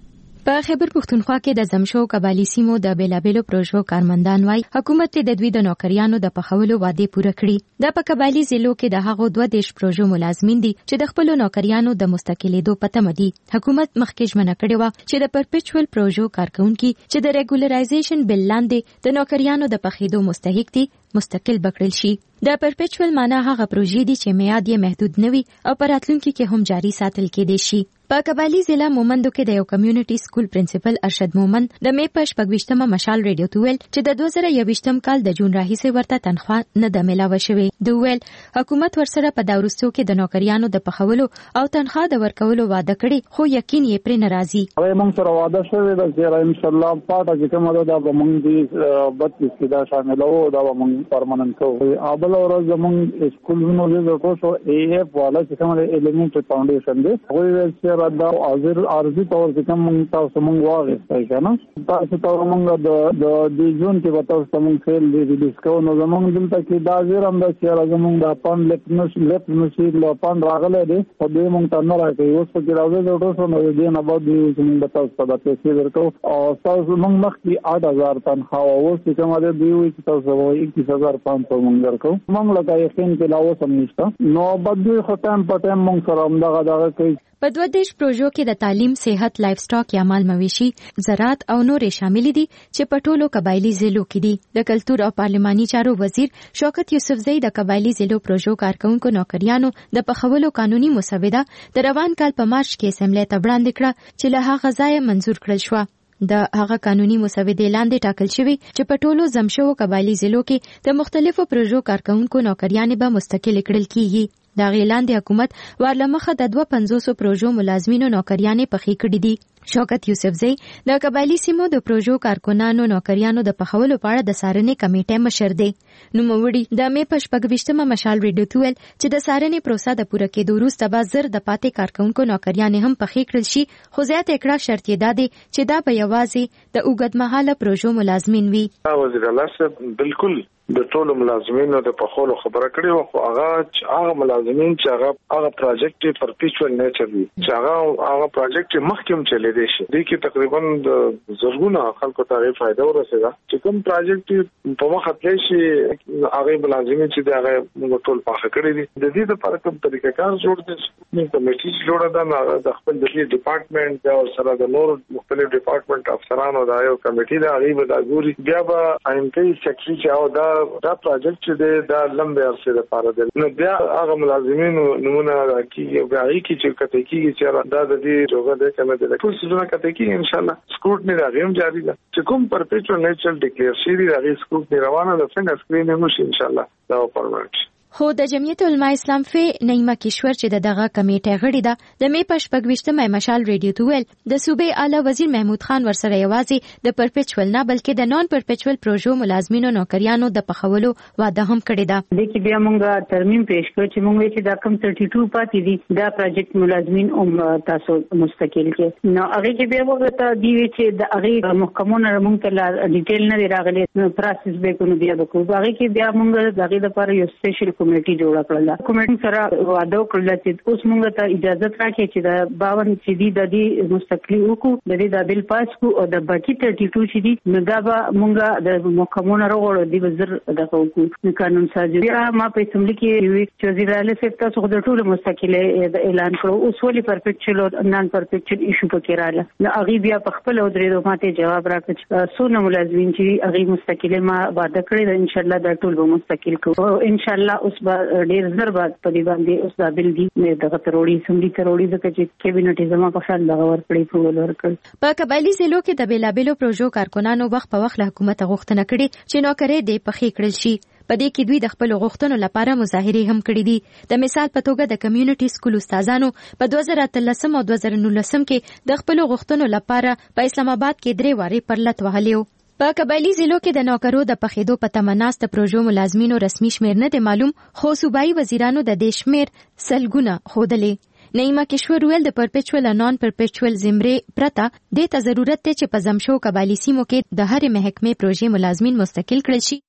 [SPEAKER 3] په خیبر پښتونخوا کې د زمشو قبایلی سیمو د بیلابېلو پروژو کارمندان وایي حکومت د دوی د نوکریانو د پخولو وعده پوره کړي. د په قبایلی ضلعو کې د هغو دوه دیش پروژو ملازمین دي چې د خپل نوکریانو د مستقلیدو په تمه دي. حکومت مخکې ژمنه کړې و چې د پرپیچوال پروژو کارکونکي چې د ریګولرایزیشن بل لاندې د نوکریانو د پخېدو مستحق دي مستقل بکړل شي. د پرپیچوال معنا هغه پروژې دي چې میعاد یې محدود نه وي او په راتلونکي کې هم جاري ساتل کېدای شي. په قبایلی ضلع مومندو کې د یو کمیونټي سکول پرنسپل ارشد مومند د می په شپږویشتمه مشال ریډیو ته ویل چې د دوه زره یوویشتم کال د جون راهیسې ورته تنخواه نه ده میلاوه شوې. د ویل حکومت ورسره په دا وروستیو کې د نوکریانو د پخولو او تنخواه د ورکولو وعده کړې خو یقین یې پرې نه راځي.
[SPEAKER 5] هغه موږ سره وعده شوې ده چې ان شاء الله پاټه چې کومه ده دا به موږ دې بتیس کې دا شامل وو دا به موږ پرمننت کوو. ابل ورځ زموږ سکولونو له کوشو ای اف والا چې کومه ایلیمنټری فاونډیشن دی هغه ویل چې رادا حاضر ارزي تور چې کوم تاسو مونږ واغې ځای تاسو ته مونږ د د جون کې وتاو سمون فیل دی ریلیز کوو نو زمونږ دلته کې دا زیر هم د چې زمونږ د پان لپنس لپنس له پان راغله دی په دې مونږ ته نه راځي اوس په کې راځي د ټوسو نو دې نه بعد دی چې مونږ تاسو ته د پیسې ورکو او تاسو مونږ مخکې آठ هزار تنخواه اوس چې کومه دی دی چې تاسو وایي اکیس هزار پانص سو مونږ ورکو مونږ لکه یقین کې لاو سم نشته نو بعد دوی ختم په ټیم مونږ سره هم دغه دغه کوي.
[SPEAKER 3] په دوه دیش پروژو کې د تعلیم، صحت، لایف سټاک یا مال مویشي، زراعت او نورې شامل دي چې په ټولو قبایلی ضلعو کې دي. د کلتور او پارلماني چارو وزیر شوکت یوسفزئی د قبایلی ضلعو پروژو کارکونکو نوکریانو د پخولو قانوني مسوده د روان کال په مارچ کې اسمبلی ته وړاندې کړه چې له هغه ځایه منزور کړل شو. د هغه قانوني مسودې لاندې ټاکل شوی چې په ټولو زمشو قبایلی ضلعو کې د مختلفو پروژو کارکونکو نوکریانې به مستقل کړل کیږي. دا غیلاندې حکومت ورلمخه د دوه پنځوس پروژو ملازمینو نوکریانې پخې کړې دي. شوکت یوسفزئی د قبایلی سیمو د پروژو کارکونانو نوکریانو د پخولو په اړه د څارنې کمیټې مشر دی. نوموړي د می په شپږویشتمه مشال ریډیو ته ویل چې د څارنې پروسه د پوره کېدو وروسته به زر د پاتې کارکونکو نوکریانې هم پخې کړل شي خو زیاته کړه شرط یې دا دی چې دا به یوازې د اوږدمهاله پروژو ملازمین وي.
[SPEAKER 8] وزیر اعلی صاحب بالکل د ټولو ملازمینو د پخولو خبره کړې و خو هغه هغه ملازمین چې هغه هغه پروجیکټ پرپیچوال نیچر وي چې هغه هغه پروجیکټ مخکې چلے دی شي د کې تقریبا د زرګونه خلکو ته فائدہ ورسېده چې کوم پروجیکټ په مخ اتلی شي هغه ملازمین چې دا هغه موږ ټول پاخه کړی دي د دې لپاره کوم طریقه کار جوړ دي موږ کمیټې جوړه ده د خپل د ډپارټمنټ او سره د نور مختلف ډپارټمنټ افسرانو دا یو کمیټې دا غي به دا ګوري بیا به اېمپی سیکریټری او دا دا پروجیکټ چې دی دا لمبه عرصه لپاره دی نو بیا هغه ملازمین نمونه راکېږي او هغه کې چې کته کېږي چې دا د دې جوګه ده کنه د ټول څه کته کېږي ان شاء الله سکروټنی راغیم جاری ده چې کوم پرپیچوال نیچرل ډیکلیئر شي دی هغه سکروټنی روانه ده څنګه سکرینینګ وشي ان شاء الله دا پرمنټ.
[SPEAKER 3] خو د جمعیت علماء اسلام فی نعیمه کشور چې د دغه کمیټې غړي ده د می په شپږویشتمه مشال ریډیو ته ویل د صوبې اعلی وزیر محمود خان ورسره یوازې د پرپیچوال نه بلکې د نان پرپیچوال پروژو ملازمینو نوکریانو د پخولو وعده هم کړې ده.
[SPEAKER 9] د کې بیا موږ ترمیم پیش کړ چې موږ چې دا کم باتیس پاتې دي دا پروجیکټ ملازمین هم تاسو مستقل کې نو هغه کې بیا وګورئ ته دی چې د هغه محکمونو موږ ته ډیټیل نه راغلي پروسس به کوو بیا وکړو هغه کې بیا موږ دغه لپاره یو سپیشل کمیټي جوړه کړل کمیټي سره وعده وکړل چې اوس موږ ته اجازه راکړي چې د باون چې دی د دې مستقلی وکړو د دې د بل پاس کو او د باقي باتیس چې دی نو دا به موږ د محکمونو راغړو دی وزر د حقوقو قانون سازي ما په اسمبلی کې چې وزیر اعلی صاحب تاسو د ټولو مستقله اعلان کړو اوس ولې پرپیچوال او نان پرپیچوال ایشو پکې رااله نو هغه بیا په خپل او درې ماته جواب راکړ چې څونه ملازمین چې هغه مستقله ما وعده کړی ان شاء الله دا ټول به مستقل کوو ان شاء الله اوس به ډیر زر بعد په دې باندې اوس دا بل دی دغه تروړي سمدي تروړي د چې کابینټ زما په خپل دغه ورکړي په ورکړ.
[SPEAKER 3] په قبایلی ضلعو کې د بیلابېلو پروژو کارکونانو وخت په وخت له حکومت غوښتنه کړې چې نوکرې دې پخې کړل شي. په دې کې دوی د خپل غوښتنو لپاره مظاهرې هم کړې دي. د مثال په توګه د کمیونټي سکول استادانو په دوه زره اتلسم او دوه زره نولسم کې د خپل غوښتنو لپاره په اسلام آباد کې درې وارې پر لټ وهلیو. په قبایلی ضلعو کې د نوکرو د پخېدو په تمه ناست پروژو ملازمینو رسمي شمیر نه دی معلوم خو صوبایي وزیرانو د دې شمیر سلګونه ښودلې. نعیمه کشور ویل د پرپیچوال نان پرپیچوال زمرې پرته دې ته ضرورت دی چې په زمشو قبایلی سیمو کې د هرې محکمې پروژې ملازمین مستقل کړل شي